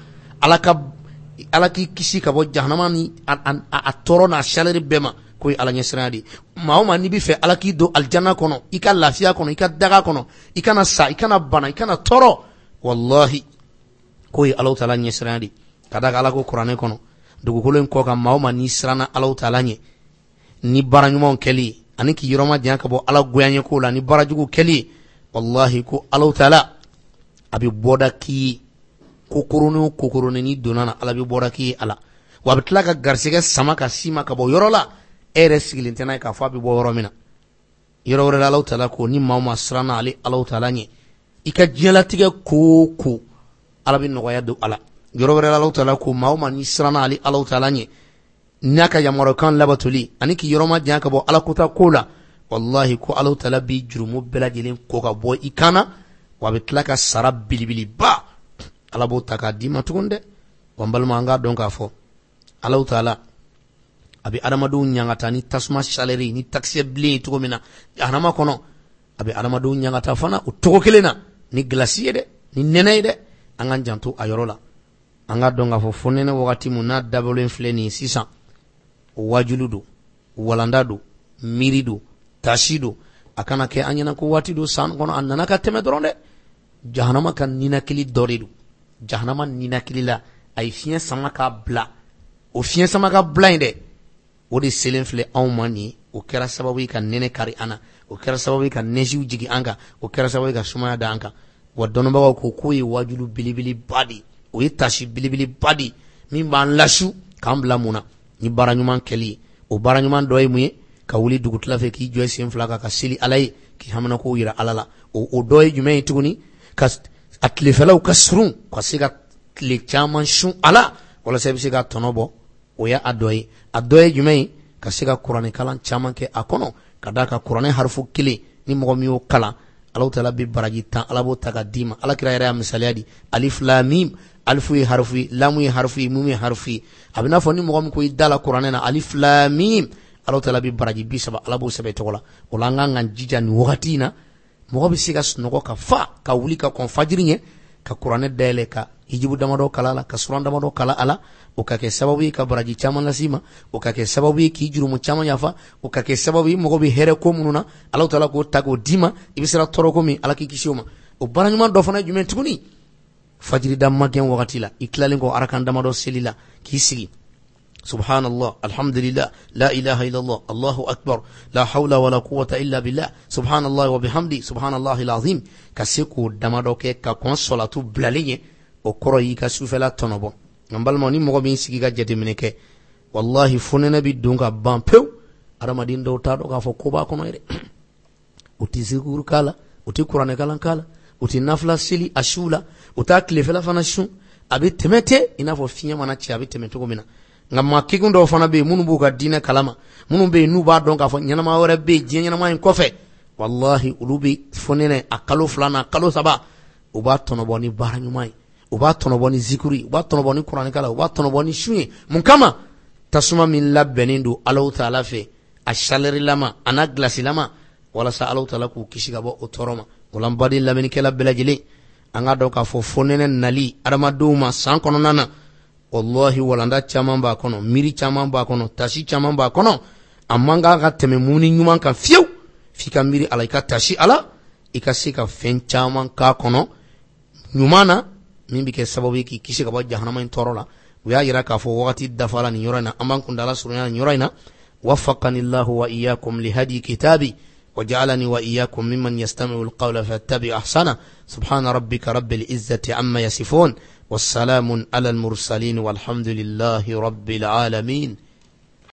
على كي كيسي كبو جهنم ني أتورنا شالر بما koy ala nyesradi mauma ni bi fe ala ki do aljanna kono ika lafiya kono ika daga kono ika na sa ika na bana ika na toro wallahi koy ala taala nyesradi kada ala ko qur'ane kono dugukolo in kɔ kan maa o maa n'i siranna Alahu Taala ɲɛ ni baara ɲumanw kɛli ani k'i yɔrɔma janya ka bɔ Ala goyanɲɛ ko la ni baara jugu kɛli wallahi ko Alahu Taala a bɛ bɔda k'i ye kokoronin o kokoronin ni donna na Ala bɛ bɔda k'i ye a la wa a bɛ tila ka garisɛgɛ sama ka s'i ma ka bɔ yɔrɔ la e yɛrɛ sigilen tɛ n'a ye k'a fɔ a bɛ bɔ yɔrɔ min na yɔrɔ wɛrɛ la Alahu Taala ko ni maa o maa siranna ale Alahu Taala ɲɛ i ka diɲɛlatigɛ ko o ko Ala bɛ nɔgɔya don a la yɔrɔ wɛrɛ la Alahu Taala ko maa o maa ni siranna ale Alahu Taala ɲɛ n'a ka yamarukan labatoli ani k'i yɔrɔma janya ka bɔ Ala kota ko la wallahi ko Alahu Taala b'i jurumu bɛɛ lajɛlen ko ka bɔ i kan na wa a bɛ tila ka sara belebeleba Ala b'o ta k'a d'i ma tugun dɛ wa n balima an k'a dɔn k'a fɔ Alahu Taala a bɛ adamadenw ɲangata ni tasuma chaleur ni takisɛ bilen ye cogo min na jahanama kɔnɔ a bɛ adamadenw ɲangata fana o cogo kelen na ni glace ye dɛ ni nɛnɛ ye dɛ an k'an janto a yɔrɔ la an k'a dɔn k'a fɔ fo nɛnɛ wagati mun n'a dabɔlen filɛ nin ye sisan wajulu do walanda do miiri do tasi do a kana kɛ an ɲɛna ko waati do san kɔnɔ a nana ka tɛmɛ dɔrɔn dɛ jahanama ka ninakili dɔ de do jahanama ninakili la a ye fiɲɛ sama k'a bila o fiɲɛ sama ka bila in dɛ o de selen filɛ anw ma nin o kɛra sababu ye ka nɛnɛ kari an na o kɛra sababu ye ka nɛjiw jigi an kan o kɛra sababu ye ka sumaya da an kan wa dɔnnibagaw ko k'o ye wajulu belebeleba de o ye tasi belebeleba de min b'an lasu k'an bila mun na ni baara ɲuman kɛli ye o baara ɲuman dɔ ye mun ye ka wuli dugutila fɛ k'i jɔ sen fila kan ka seli Ala ye k'i hamina kow yira Ala la o dɔ ye jumɛn ye tuguni ka a tilefɛlaw ka surun ka se ka tile caman sun Ala walasa i bɛ se ka tɔnɔ bɔ o ye a dɔ ye a dɔ ye jumɛn ye ka se ka kuranɛ kalan caman kɛ a kɔnɔ ka d'a ka kuranɛ harifu kelen ni mɔgɔ min y'o kalan Alahu Taala bɛ baraji 10 Ala b'o ta ka d'i ma Alakira yɛrɛ y'a misaliya di alif lam mim alifu ye harifu ye lamu ye harifu ye mim ye harifu ye a bɛ n'a fɔ ni mɔgɔ min ko i da la kuranɛ na alif lam mim Alahu Taala bɛ baraji 30 Ala b'o sɛbɛn tɔgɔ la o la an k'an ka jija nin wagati in na mɔgɔ bɛ se ka sunɔgɔ ka fa ka wuli ka kɔn fajiri ɲɛ ka kuranɛ dayɛlɛ ka hijibu damadɔ kala a la ka suran damadɔ kala a la o ka kɛ sababu ye ka baraji caman lasi ma o ka kɛ sababu ye k'i jurumu caman yafa o ka kɛ sababu ye mɔgɔ bɛ hɛrɛ ko minnu na Alahu Taala k'o ta k'o d'i ma i bɛ sera tɔɔrɔ ko min Ala k'i kisi o ma o baara ɲuman dɔ fana ye jumɛn tuguni fajiri da magɛn wagati la i tilalen kɔ arakan damadɔ seli la k'i sigi subhanallah alhamdulillah la ilaha illallah allahu akbar la hawla wala quwwata illa billah subhanallah wa bihamdi subhanallahi alazim ka se k'o damadɔ kɛ ka kɔn sɔlatu bilalen ye o kɔrɔ y'i ka sufɛla tɔnɔbɔ nka balima ni mɔgɔ min sigi ka jateminɛ kɛ wallahi fonɛnɛ bi don ka ban pewu adamaden dɔw t'a dɔn k'a fɔ ko b'a kɔnɔ yɛrɛ o tɛ zikuru k'a la o tɛ kuranɛ kalan k'a la o tɛ nafila seli a su la o t'a tilefɛla fana sun a bɛ tɛmɛ ten i n'a fɔ fiɲɛ mana ci a bɛ tɛmɛ cogo min na nka maa kekun dɔw fana bɛ yen minnu b'u ka diinɛ kalama minnu bɛ yen n'u b'a dɔn k'a fɔ ɲɛnama wɛrɛ bɛ yen diɲɛ ɲɛnama in kɔfɛ wallahi olu bɛ fonɛnɛ a kalo 2 n'a kalo 3 u b'a tɔnɔbɔ ni baara ɲuman ye u b'a tɔnɔbɔ ni zikuru ye u b'a tɔnɔbɔ ni kuranɛ kalan u b'a tɔnɔbɔ ni sun ye mun kama tasuma min labɛnnen don Alahu Taala fɛ a chaleur lama a n'a glace lama walasa Alahu Taala k'u kisi ka bɔ o tɔɔrɔ ma o la n baden lamɛnnikɛla bɛɛ lajɛlen an k'a dɔn k'a fɔ fonɛnɛ nali adamadenw ma san kɔnɔna na wallahi walanda caman b'a kɔnɔ miiri caman b'a kɔnɔ tasi caman b'a kɔnɔ a man kan ka tɛmɛ muni ɲuman kan fiyewu f'i ka miiri Ala i ka tasi Ala i ka se ka fɛn caman k'a kɔnɔ ɲuman na min bɛ kɛ sababu ye k'i kisi ka bɔ jahanama in tɔɔrɔ la u y'a jira k'a fɔ wagati dafala nin yɔrɔ in na an b'an kundala surunya nin yɔrɔ in na waffaqani Allahu wa iyyakum li hadi kitabi وجعلني وإياكم ممن يستمع القول فيتبع أحسنه سبحان ربك رب العزة عما يصفون والسلام على المرسلين والحمد لله رب العالمين